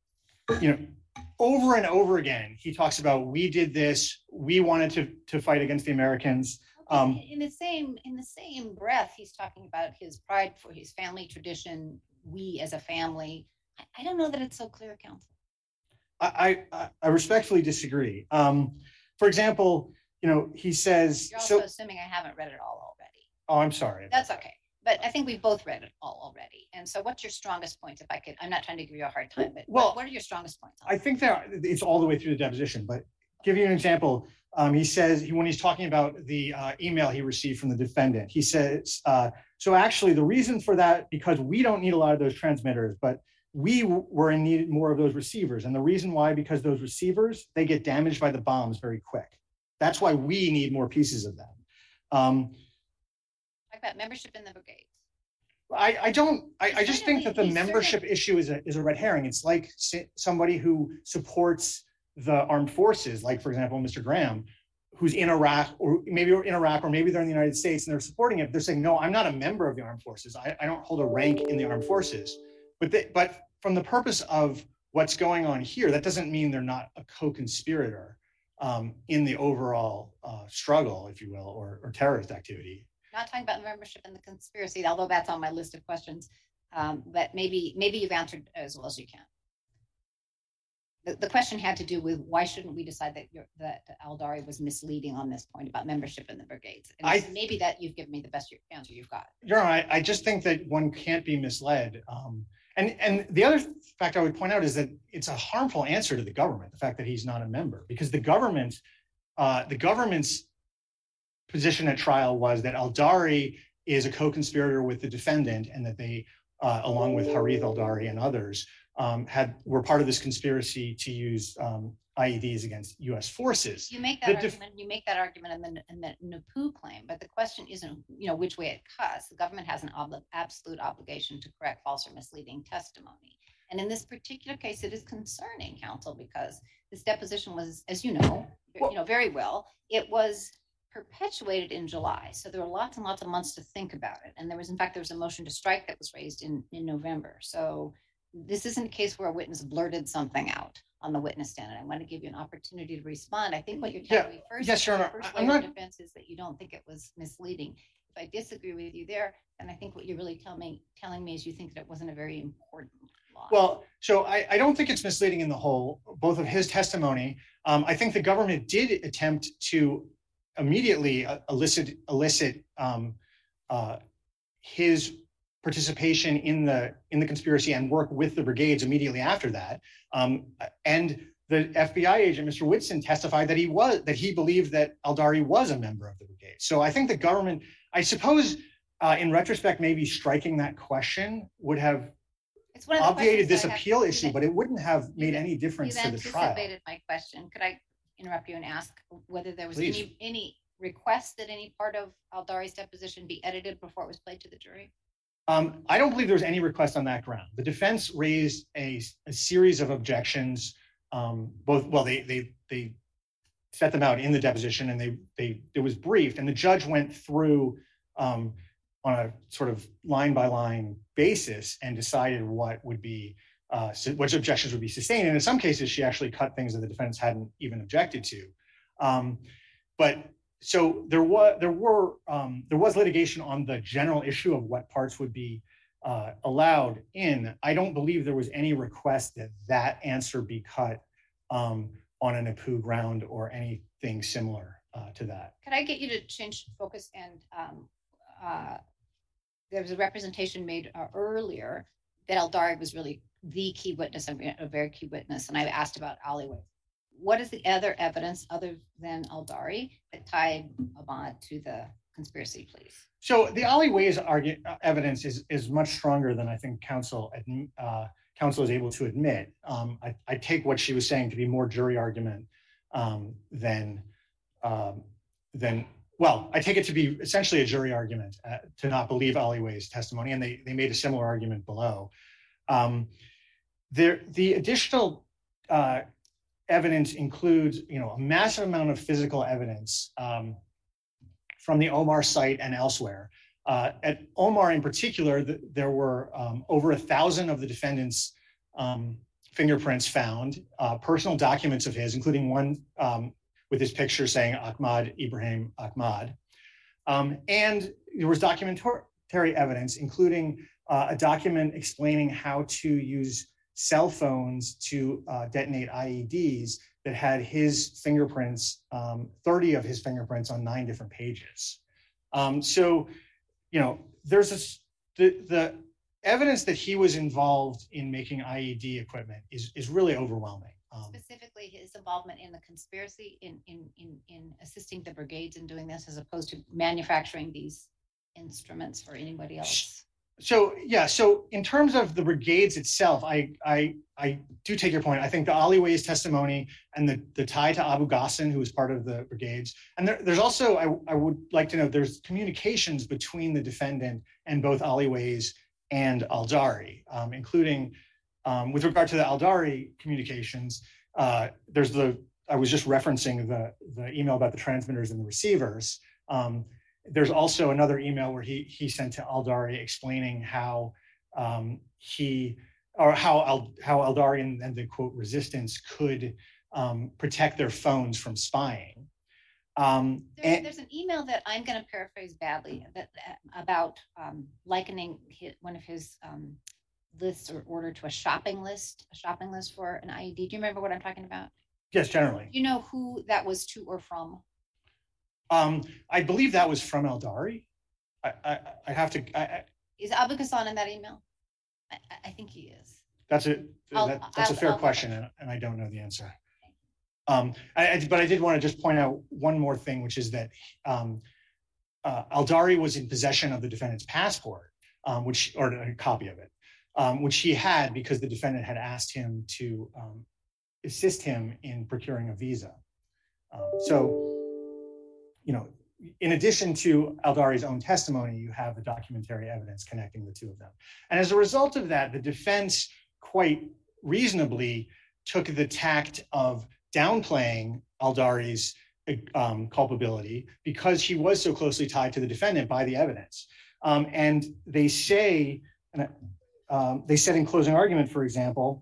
you know, over and over again, he talks about, we did this, we wanted to, to fight against the Americans. Um, in the same in the same breath, he's talking about his pride for his family tradition. We as a family. I, I don't know that it's so clear, counsel. I, I, I respectfully disagree. Um, for example, you know, he says, You're also so, assuming I haven't read it all already. oh, I'm sorry. That's okay. But I think we've both read it all already. And so what's your strongest points? If I could, I'm not trying to give you a hard time, but Well, what, what are your strongest points? I think that it's all the way through the deposition, but give you an example. Um, he says, he, when he's talking about the uh, email he received from the defendant, he says, uh, so actually the reason for that, because we don't need a lot of those transmitters, but we w- were in need more of those receivers. And the reason why, because those receivers, they get damaged by the bombs very quick. That's why we need more pieces of them. Um, Talk about membership in the brigades. I, I don't, I, I just think that the He certainly- membership issue is a, is a red herring. It's like say, somebody who supports the armed forces, like for example, Mister Graham, who's in Iraq, or maybe in Iraq, or maybe they're in the United States and they're supporting it. They're saying, no, I'm not a member of the armed forces. I, I don't hold a rank in the armed forces. But they, but from the purpose of what's going on here, that doesn't mean they're not a co-conspirator um, in the overall uh, struggle, if you will, or, or terrorist activity. Not talking about membership in the conspiracy, although that's on my list of questions. Um, but maybe maybe you've answered as well as you can. The, the question had to do with why shouldn't we decide that you're, that Al-Dari was misleading on this point about membership in the brigades? And I- maybe that you've given me the best answer you've got. You're right. I just think that one can't be misled. Um, and, and the other fact I would point out is that it's a harmful answer to the government, the fact that he's not a member, because the government, uh, the government's position at trial was that Al-Dari is a co-conspirator with the defendant, and that they, uh, along with Harith Al-Dari and others, um, had were part of this conspiracy to use um, I E Ds against U S forces. You make that The def- argument. You make that argument in the in the Napoo claim, but the question isn't, you know, which way it cuts. The government has an obli- absolute obligation to correct false or misleading testimony. And in this particular case, it is concerning, counsel, because this deposition was, as you know, you know very well, it was perpetuated in July. So there were lots and lots of months to think about it. And there was, in fact, there was a motion to strike that was raised in, in November. So this isn't a case where a witness blurted something out on the witness stand, and I want to give you an opportunity to respond. I think what you're telling Yeah, me first, yes, Your the Honor, first I- I'm layer of not- defense is that you don't think it was misleading. If I disagree with you there, then I think what you're really telling me telling me is you think that it wasn't a very important law. Well, so I, I don't think it's misleading in the whole, both of his testimony. Um, I think the government did attempt to immediately uh, elicit elicit um, uh, his participation in the in the conspiracy and work with the brigades immediately after that. Um, and the F B I agent, Mister Whitson, testified that he was that he believed that Aldari was a member of the brigade. So I think the government, I suppose, uh, in retrospect, maybe striking that question would have It's one of the obviated questions this that I have- appeal you've- issue, but it wouldn't have made any You've difference to the trial. anticipated my question. Could I interrupt you and ask whether there was Please. any any request that any part of Aldari's deposition be edited before it was played to the jury? Um, I don't believe there was any request on that ground. The defense raised a, a series of objections. Um, both, well, they they they set them out in the deposition, and they they it was briefed, and the judge went through um, on a sort of line by line basis and decided what would be uh, which objections would be sustained. And in some cases, she actually cut things that the defense hadn't even objected to. Um, but so there was there were um, there was litigation on the general issue of what parts would be uh, allowed in. I don't believe there was any request that that answer be cut um, on an A P U ground or anything similar uh, to that. Could I get you to change focus? And um, uh, there was a representation made uh, earlier that Aldari was really the key witness, a very key witness. And I asked about Alleyway. What is the other evidence other than Aldari that tied Ahmad to the conspiracy, please? So the Alleyways argue, uh, evidence is is much stronger than I think counsel uh, counsel is able to admit. Um, I, I take what she was saying to be more jury argument um, than um, than well, I take it to be essentially a jury argument uh, to not believe Alleyway's testimony, and they they made a similar argument below. Um, there, the additional uh, evidence includes, you know, a massive amount of physical evidence um, from the Omar site and elsewhere. Uh, at Omar in particular, the, there were um, over a thousand of the defendants' um, fingerprints found, uh, personal documents of his, including one um, with his picture saying Ahmad Ibrahim Ahmad. Um, and there was documentary evidence, including uh, a document explaining how to use cell phones to uh, detonate I E Ds that had his fingerprints, um, thirty of his fingerprints on nine different pages. Um, so, you know, there's this, the, the evidence that he was involved in making I E D equipment is, is really overwhelming. Um, Specifically, his involvement in the conspiracy in, in, in, in assisting the brigades in doing this, as opposed to manufacturing these instruments for anybody else. So yeah, so in terms of the brigades itself, I I I do take your point. I think the Alleyway's testimony and the, the tie to Abu Ghassan, who was part of the brigades, and there, there's also I, I would like to know there's communications between the defendant and both Alleyway's and Aldari, um, including um, with regard to the Aldari communications. Uh, there's the I was just referencing the the email about the transmitters and the receivers. Um, There's also another email where he he sent to Aldari explaining how um, he or how Al, how Aldari and, and the quote resistance could um, protect their phones from spying. Um, There's, and, there's an email that I'm going to paraphrase badly that, that about um, likening his, one of his um, lists or order to a shopping list, a shopping list for an I E D. Do you remember what I'm talking about? yes, generally, Do you know who that was to or from? um, I believe that was from Aldari. I I, I have to. I, I, Is Abu Ghassan in that email? I, I- I think he is. that's a I'll- that, that's a I'll- fair I'll- question, and, and I don't know the answer. Um, I, I, but I did want to just point out one more thing, which is that um, uh, Aldari was in possession of the defendant's passport, um, which or a copy of it, um, which he had because the defendant had asked him to um, assist him in procuring a visa. Um, so, you know, in addition to Aldari's own testimony, you have the documentary evidence connecting the two of them. And as a result of that, the defense quite reasonably took the tact of downplaying Aldari's um, culpability because he was so closely tied to the defendant by the evidence. Um, and they say, and um, they said in closing argument, for example,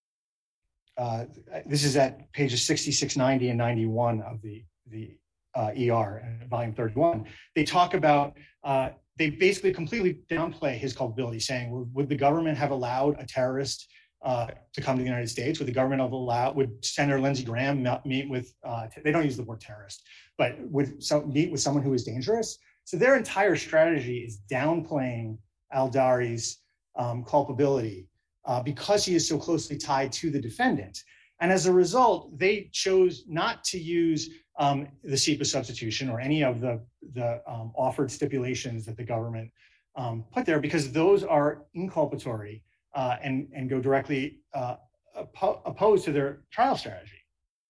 uh, this is at pages sixty-six, ninety, and ninety-one of the, the uh, E R, volume thirty-one. They talk about, uh, they basically completely downplay his culpability, saying, would the government have allowed a terrorist uh, to come to the United States? Would the government have allowed, would Senator Lindsey Graham meet with, uh, they don't use the word terrorist, but would some, meet with someone who is dangerous? So their entire strategy is downplaying al-Dari's um, culpability uh, because he is so closely tied to the defendant. And as a result, they chose not to use um, the S E P A substitution or any of the, the um, offered stipulations that the government um, put there, because those are inculpatory uh, and, and go directly uh, oppo- opposed to their trial strategy.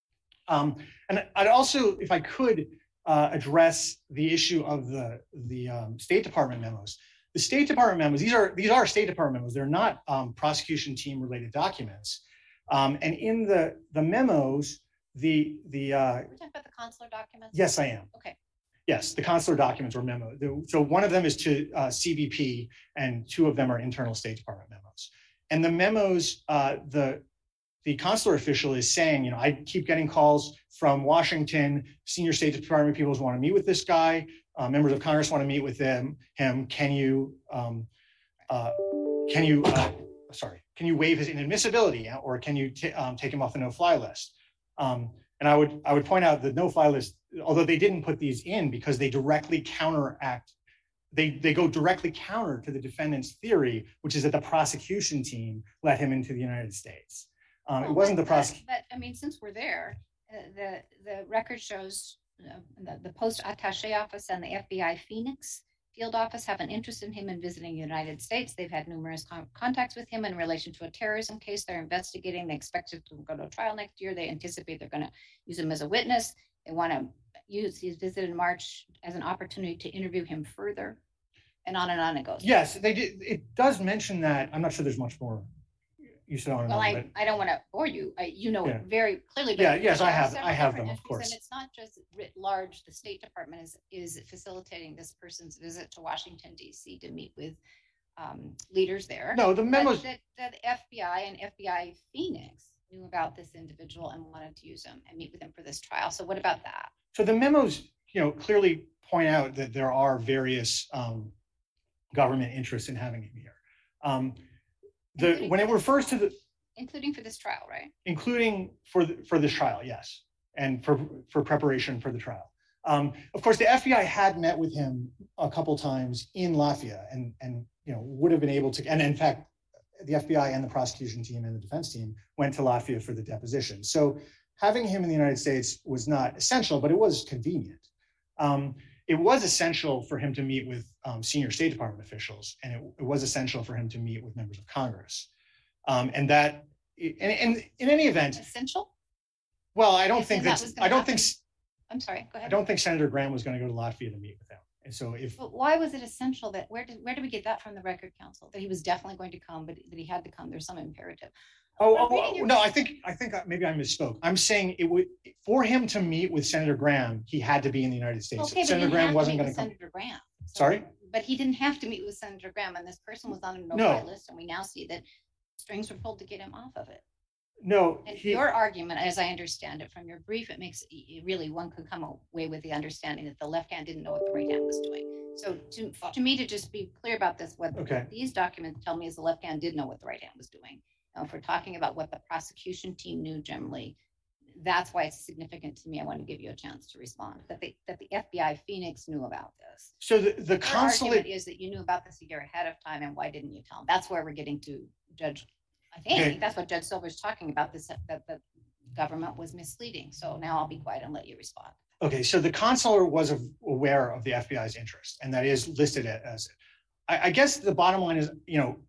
Um, and I'd also, if I could, uh, address the issue of the, the um, State Department memos. The State Department memos, these are, these are State Department memos. They're not um, prosecution team related documents. Um, and in the, the memos, the, the uh, We're talking about the consular documents? yes, I am. Okay. Yes, the consular documents were memo. The- So one of them is to uh, C B P and two of them are internal State Department memos. And the memos, uh, the, the consular official is saying, you know, I keep getting calls from Washington, senior State Department people want to meet with this guy, uh, members of Congress want to meet with him, him. Can you, um, uh, can you, uh, sorry, can you waive his inadmissibility or can you t- um, take him off the no-fly list? Um, and I would, I would point out the no-fly list, although they didn't put these in because they directly counteract, they, they go directly counter to the defendant's theory, which is that the prosecution team let him into the United States. Um, Well, it wasn't but- the prosecution. But, but, I mean, since we're there, uh, the, the record shows uh, the, the post attaché office and the F B I Phoenix field office have an interest in him in visiting the United States. They've had numerous con- contacts with him in relation to a terrorism case they're investigating. They expect it to go to trial next year. They anticipate they're going to use him as a witness. They want to use his visit in March as an opportunity to interview him further, and on and on it goes. Yes, they did. It does mention that. I'm not sure there's much more you said on and Well, on, I, but I don't want to bore you. I, you know Yeah. it very clearly. but Yeah, yes, I there are have- several I have different them, of entries, course. And it's not just writ large. The State Department is is facilitating this person's visit to Washington, D C to meet with um, leaders there. no, the But memos. that, that the F B I and F B I Phoenix knew about this individual and wanted to use him and meet with him for this trial. So what about that? So the memos, you know, clearly point out that there are various um, government interests in having him here. Um, the Including when it for this refers to trial. the, Including for this trial, right? including for the, for this trial, yes, and for for preparation for the trial. Um, of course, the F B I had met with him a couple times in Lafayette, and and you know would have been able to. And in fact, the F B I and the prosecution team and the defense team went to Lafayette for the deposition. So having him in the United States was not essential, but it was convenient. Um, it was essential for him to meet with um, senior State Department officials, and it, it was essential for him to meet with members of Congress. Um, and that, and, and in any event, Essential? well, I don't Yes, think and that that's, was gonna I don't think, happen. I'm sorry, go I ahead. don't think Senator Graham was going to go to Latvia to meet with him. And so if, But why was it essential that, where did, where did we get that from the record council? That he was definitely going to come, but that he had to come, there's some imperative. oh, I'm oh, reading oh, your- no, I think, I think maybe I misspoke. I'm saying it would, for him to meet with Senator Graham, he had to be in the United States. Okay, but he Senator didn't Graham have to wasn't meet going with to come. Senator Graham. So- Sorry? But he didn't have to meet with Senator Graham, and this person was on a No. no-fly list, and we now see that strings were pulled to get him off of it. No, And he, your argument, as I understand it from your brief, it makes, it really, one could come away with the understanding that the left hand didn't know what the right hand was doing. So to, to me, to just be clear about this, what Okay. these documents tell me is the left hand did know what the right hand was doing. Now, if we're talking about what the prosecution team knew generally, that's why it's significant to me. I want to give you a chance to respond, that the, that the F B I Phoenix knew about this. so the, the Your consulate, argument is that you knew about this a year ahead of time, and why didn't you tell them? That's where we're getting to, Judge. I Okay. think that's what Judge Silver's talking about, this, that the government was misleading. So now I'll be quiet and let you respond. okay, so the consular was aware of the F B I's interest, and that is listed as, I, I guess the bottom line is, you know,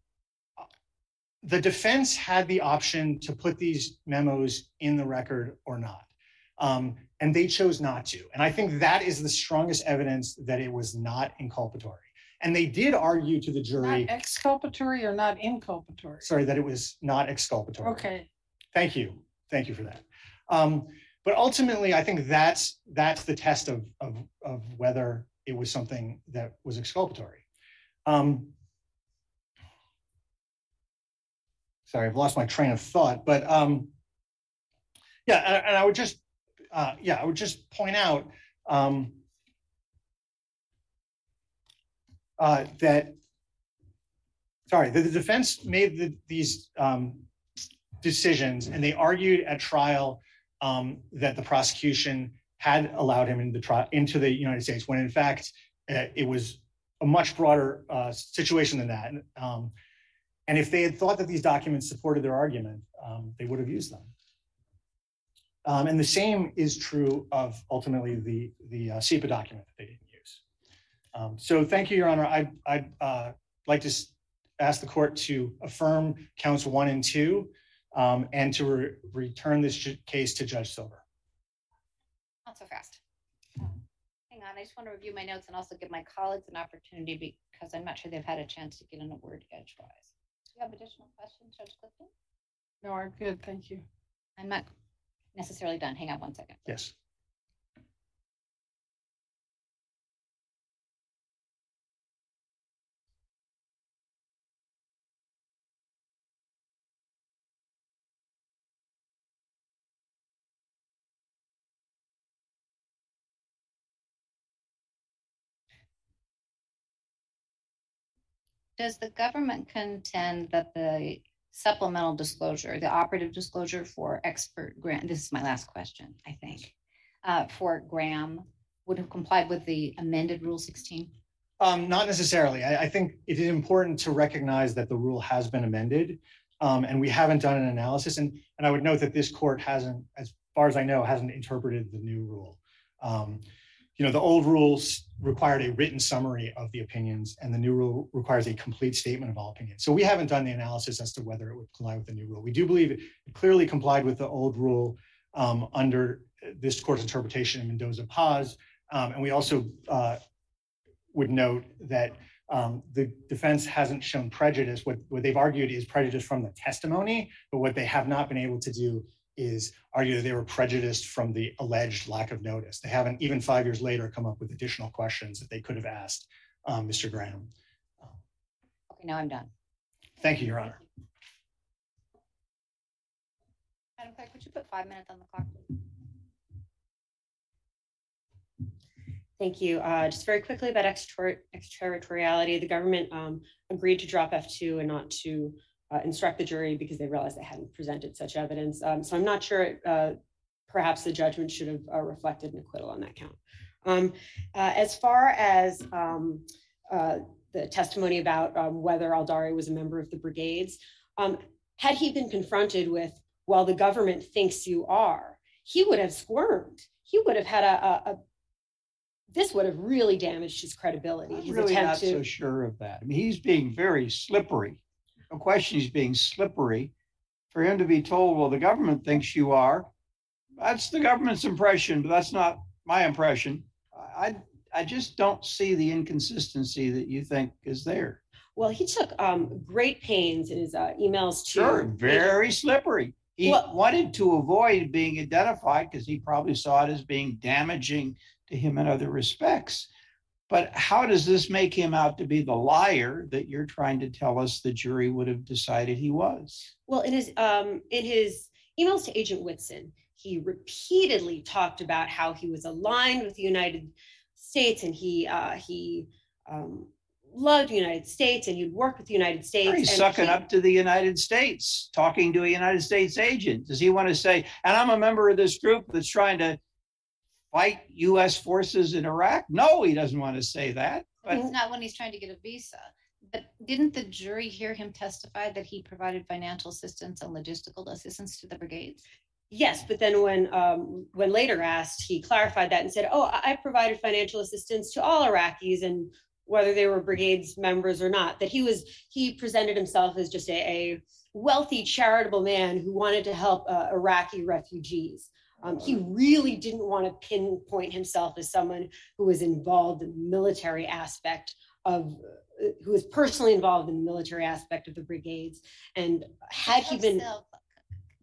the defense had the option to put these memos in the record or not. Um, and they chose not to. And I think that is the strongest evidence that it was not inculpatory. And they did argue to the Not jury, exculpatory or not inculpatory? sorry, that it was not exculpatory. Okay, Thank you. Thank you for that. Um, but ultimately, I think that's that's the test of, of, of whether it was something that was exculpatory. Um, sorry, I've lost my train of thought, but um, yeah, and, and I would just, uh, yeah, I would just point out um, uh, that, sorry, the, the defense made the, these um, decisions, and they argued at trial um, that the prosecution had allowed him into the trial into the United States, when in fact uh, it was a much broader uh, situation than that. Um, and if they had thought that these documents supported their argument, um, they would have used them. Um, and the same is true of ultimately the the uh, SEPA document that they didn't use. Um, so thank you, Your Honor. I, I'd uh, like to ask the court to affirm counts one and two um, and to re return this case to Judge Silver. Not so fast. Um, hang on, I just want to review my notes and also give my colleagues an opportunity because I'm not sure they've had a chance to get in a word edgewise. Do you have additional questions, Judge Clifton? No, I'm good, thank you. I'm not necessarily done. Hang on one second. Yes. Does the government contend that the supplemental disclosure, the operative disclosure for expert Graham, this is my last question, I think, uh, for Graham would have complied with the amended Rule sixteen? Um, not necessarily. I, I think it is important to recognize that the rule has been amended, um, and we haven't done an analysis. And, and I would note that this court hasn't, as far as I know, hasn't interpreted the new rule. Um, you know, the old rules required a written summary of the opinions, and the new rule requires a complete statement of all opinions. So we haven't done the analysis as to whether it would comply with the new rule. We do believe it clearly complied with the old rule um, under this court's interpretation in Mendoza-Paz. Um, and we also uh, would note that um, the defense hasn't shown prejudice. What, what they've argued is prejudice from the testimony, but what they have not been able to do is argue that they were prejudiced from the alleged lack of notice. They haven't, even five years later, come up with additional questions that they could have asked um, Mister Graham. Okay, now I'm done. Thank you, Your Honor. Madam Clerk, would you put five minutes on the clock, please? Thank you. Uh, just very quickly about extra extraterritoriality, the government um, agreed to drop F two and not to uh, instruct the jury because they realized they hadn't presented such evidence. Um, so I'm not sure, uh, perhaps the judgment should have uh, reflected an acquittal on that count. Um, uh, as far as um, uh, the testimony about um, whether Al-Dawri was a member of the brigades, um, had he been confronted with, well, the government thinks you are, he would have squirmed. He would have had a, a, a this would have really damaged his credibility. I'm his really not attempt to, so sure of that. I mean, he's being very slippery. No question he's being slippery. For him to be told, well, the government thinks you are, that's the government's impression, but that's not my impression. I, I just don't see the inconsistency that you think is there. well, he took um, great pains in his uh, emails to- Sure, very slippery. He Well- wanted to avoid being identified because he probably saw it as being damaging to him in other respects. But how does this make him out to be the liar that you're trying to tell us the jury would have decided he was? Well, in his um, in his emails to Agent Whitson, he repeatedly talked about how he was aligned with the United States and he uh, he um, loved the United States and he'd work with the United States. He's and sucking he, up to the United States, talking to a United States agent. Does he want to say, and I'm a member of this group that's trying to fight U S forces in Iraq? No, he doesn't want to say that. But It's not when he's trying to get a visa. But didn't the jury hear him testify that he provided financial assistance and logistical assistance to the brigades? Yes, but then when um, when later asked, he clarified that and said, "Oh, I I provided financial assistance to all Iraqis, and whether they were brigades members or not." That he was he presented himself as just a, a wealthy, charitable man who wanted to help uh, Iraqi refugees. Um, he really didn't want to pinpoint himself as someone who was involved in the military aspect of, uh, who was personally involved in the military aspect of the brigades. And had he been,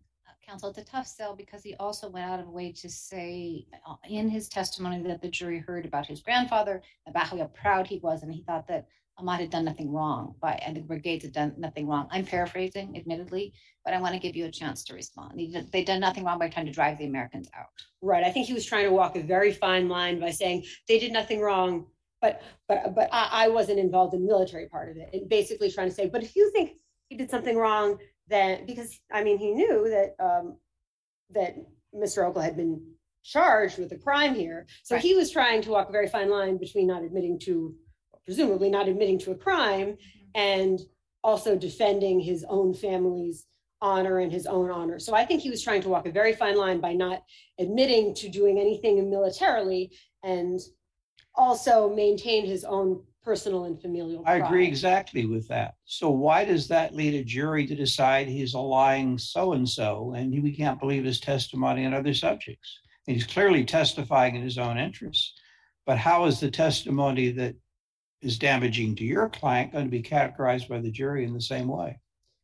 Counsel, it's a tough sell because he also went out of a way to say uh, in his testimony that the jury heard about his grandfather, about how proud he was, and he thought that Ahmaud had done nothing wrong by, and the brigades had done nothing wrong. I'm paraphrasing, admittedly, but I want to give you a chance to respond. They did, they'd done nothing wrong by trying to drive the Americans out. Right. I think he was trying to walk a very fine line by saying they did nothing wrong, but but but I, I wasn't involved in the military part of it. And basically trying to say, but if you think he did something wrong, then because I mean he knew that um, that Mister Oakla had been charged with a crime here, so right. He was trying to walk a very fine line between not admitting to, presumably not admitting to a crime, mm-hmm. and also defending his own family's honor and his own honor. So I think he was trying to walk a very fine line by not admitting to doing anything militarily and also maintain his own personal and familial pride. I agree exactly with that. So why does that lead a jury to decide he's a lying so-and-so and we can't believe his testimony on other subjects? And he's clearly testifying in his own interests. But how is the testimony that is damaging to your client going to be categorized by the jury in the same way?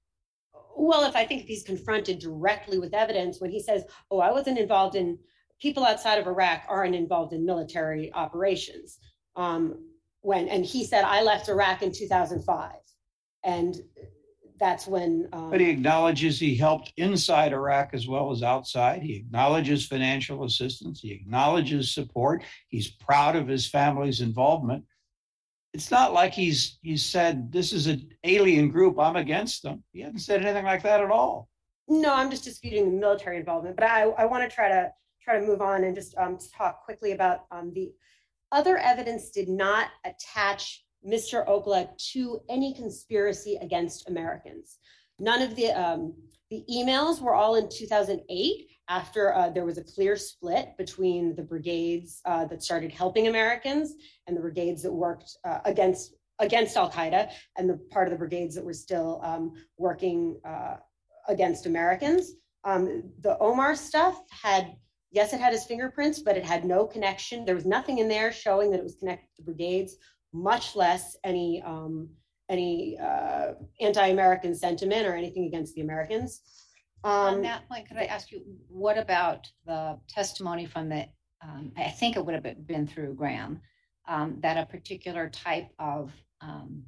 Well, if I think if he's confronted directly with evidence when he says, oh, I wasn't involved in, people outside of Iraq aren't involved in military operations. Um, when, and he said, I left Iraq in two thousand five. And that's when- um, But he acknowledges he helped inside Iraq as well as outside. He acknowledges financial assistance. He acknowledges support. He's proud of his family's involvement. It's not like he's he's said, this is an alien group, I'm against them. He hasn't said anything like that at all. No, I'm just disputing the military involvement, but I, I want to try to try to move on and just um, talk quickly about um, the other evidence did not attach Mister Oakla to any conspiracy against Americans. None of the, um, the emails were all in two thousand eight after uh, there was a clear split between the brigades uh, that started helping Americans and the brigades that worked uh, against against Al-Qaeda and the part of the brigades that were still um, working uh, against Americans. Um, the Omar stuff had, yes, it had his fingerprints, but it had no connection. There was nothing in there showing that it was connected to brigades, much less any um, any uh, anti-American sentiment or anything against the Americans. Um, On that point, could I ask you, what about the testimony from the, um, I think it would have been through Graham, um, that a particular type of um,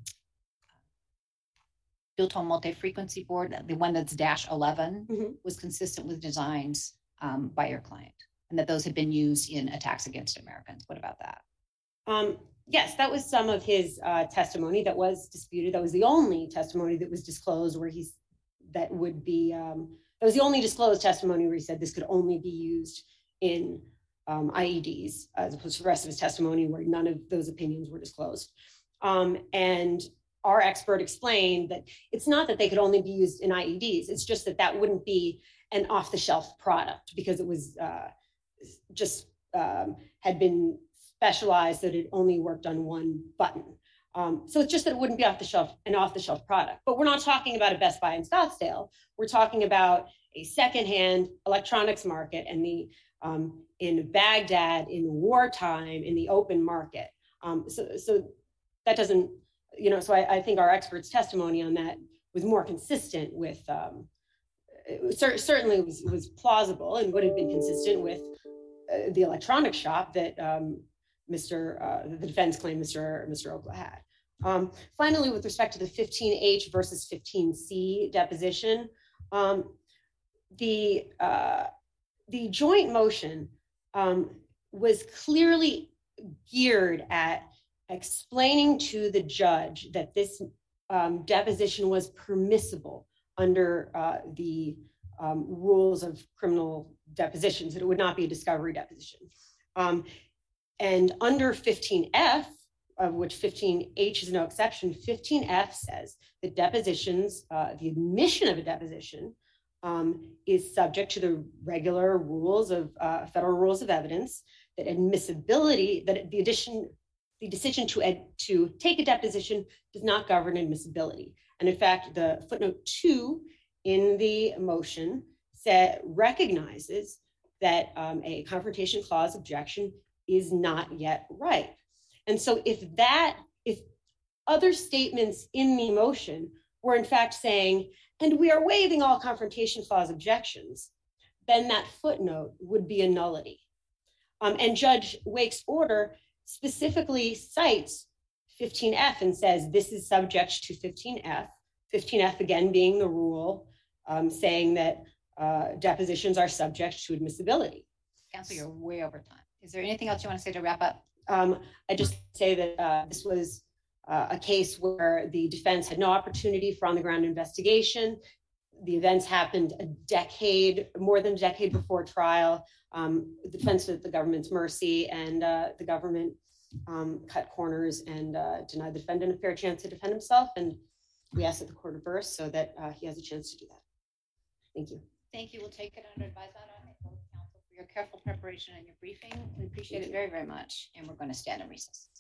Biltong multi-frequency board, the one that's dash eleven, mm-hmm. was consistent with designs um, by your client, and that those had been used in attacks against Americans. What about that? Um, yes, that was some of his uh, testimony that was disputed. That was the only testimony that was disclosed where he's, that would be, um, that was the only disclosed testimony where he said this could only be used in um, I E Ds, as opposed to the rest of his testimony where none of those opinions were disclosed. Um, and our expert explained that it's not that they could only be used in I E Ds, it's just that that wouldn't be an off-the-shelf product because it was uh, just um, had been specialized that it only worked on one button. Um, so it's just that it wouldn't be off the shelf, an off the shelf product. But we're not talking about a Best Buy in Scottsdale. We're talking about a secondhand electronics market and the um, in Baghdad in wartime in the open market. Um, so, so that doesn't, you know, so I, I think our expert's testimony on that was more consistent with, um, it was, certainly was, was plausible and would have been consistent with uh, the electronics shop that um, Mister Uh, the defense claimed Mister Mister Oakla had. Um, finally, with respect to the fifteen H versus fifteen C deposition, um, the uh, the joint motion um, was clearly geared at explaining to the judge that this um, deposition was permissible under uh, the um, rules of criminal depositions, that it would not be a discovery deposition. Um, And under fifteen F, of which fifteen H is no exception, fifteen F says that depositions, uh, the admission of a deposition um, is subject to the regular rules of uh, federal rules of evidence, that admissibility, that the addition, the decision to, ed, to take a deposition does not govern admissibility. And in fact, the footnote two in the motion said, recognizes that um, a confrontation clause objection is not yet right. And so if that, if other statements in the motion were in fact saying, and we are waiving all confrontation clause objections, then that footnote would be a nullity. Um, and Judge Wake's order specifically cites fifteen F and says this is subject to fifteen F. fifteen F again being the rule um, saying that uh, depositions are subject to admissibility. Counsel, you're way over time. Is there anything else you want to say to wrap up? Um, I just say that uh, this was uh, a case where the defense had no opportunity for on-the-ground investigation. The events happened a decade, more than a decade before trial. Um, the defense was at the government's mercy, and uh, the government um, cut corners and uh, denied the defendant a fair chance to defend himself. And we ask that the court reverse so that uh, he has a chance to do that. Thank you. Thank you. We'll take it under advisement. I thank both counsel for your careful preparation and your briefing. We appreciate it very, very much. And we're going to stand in recess.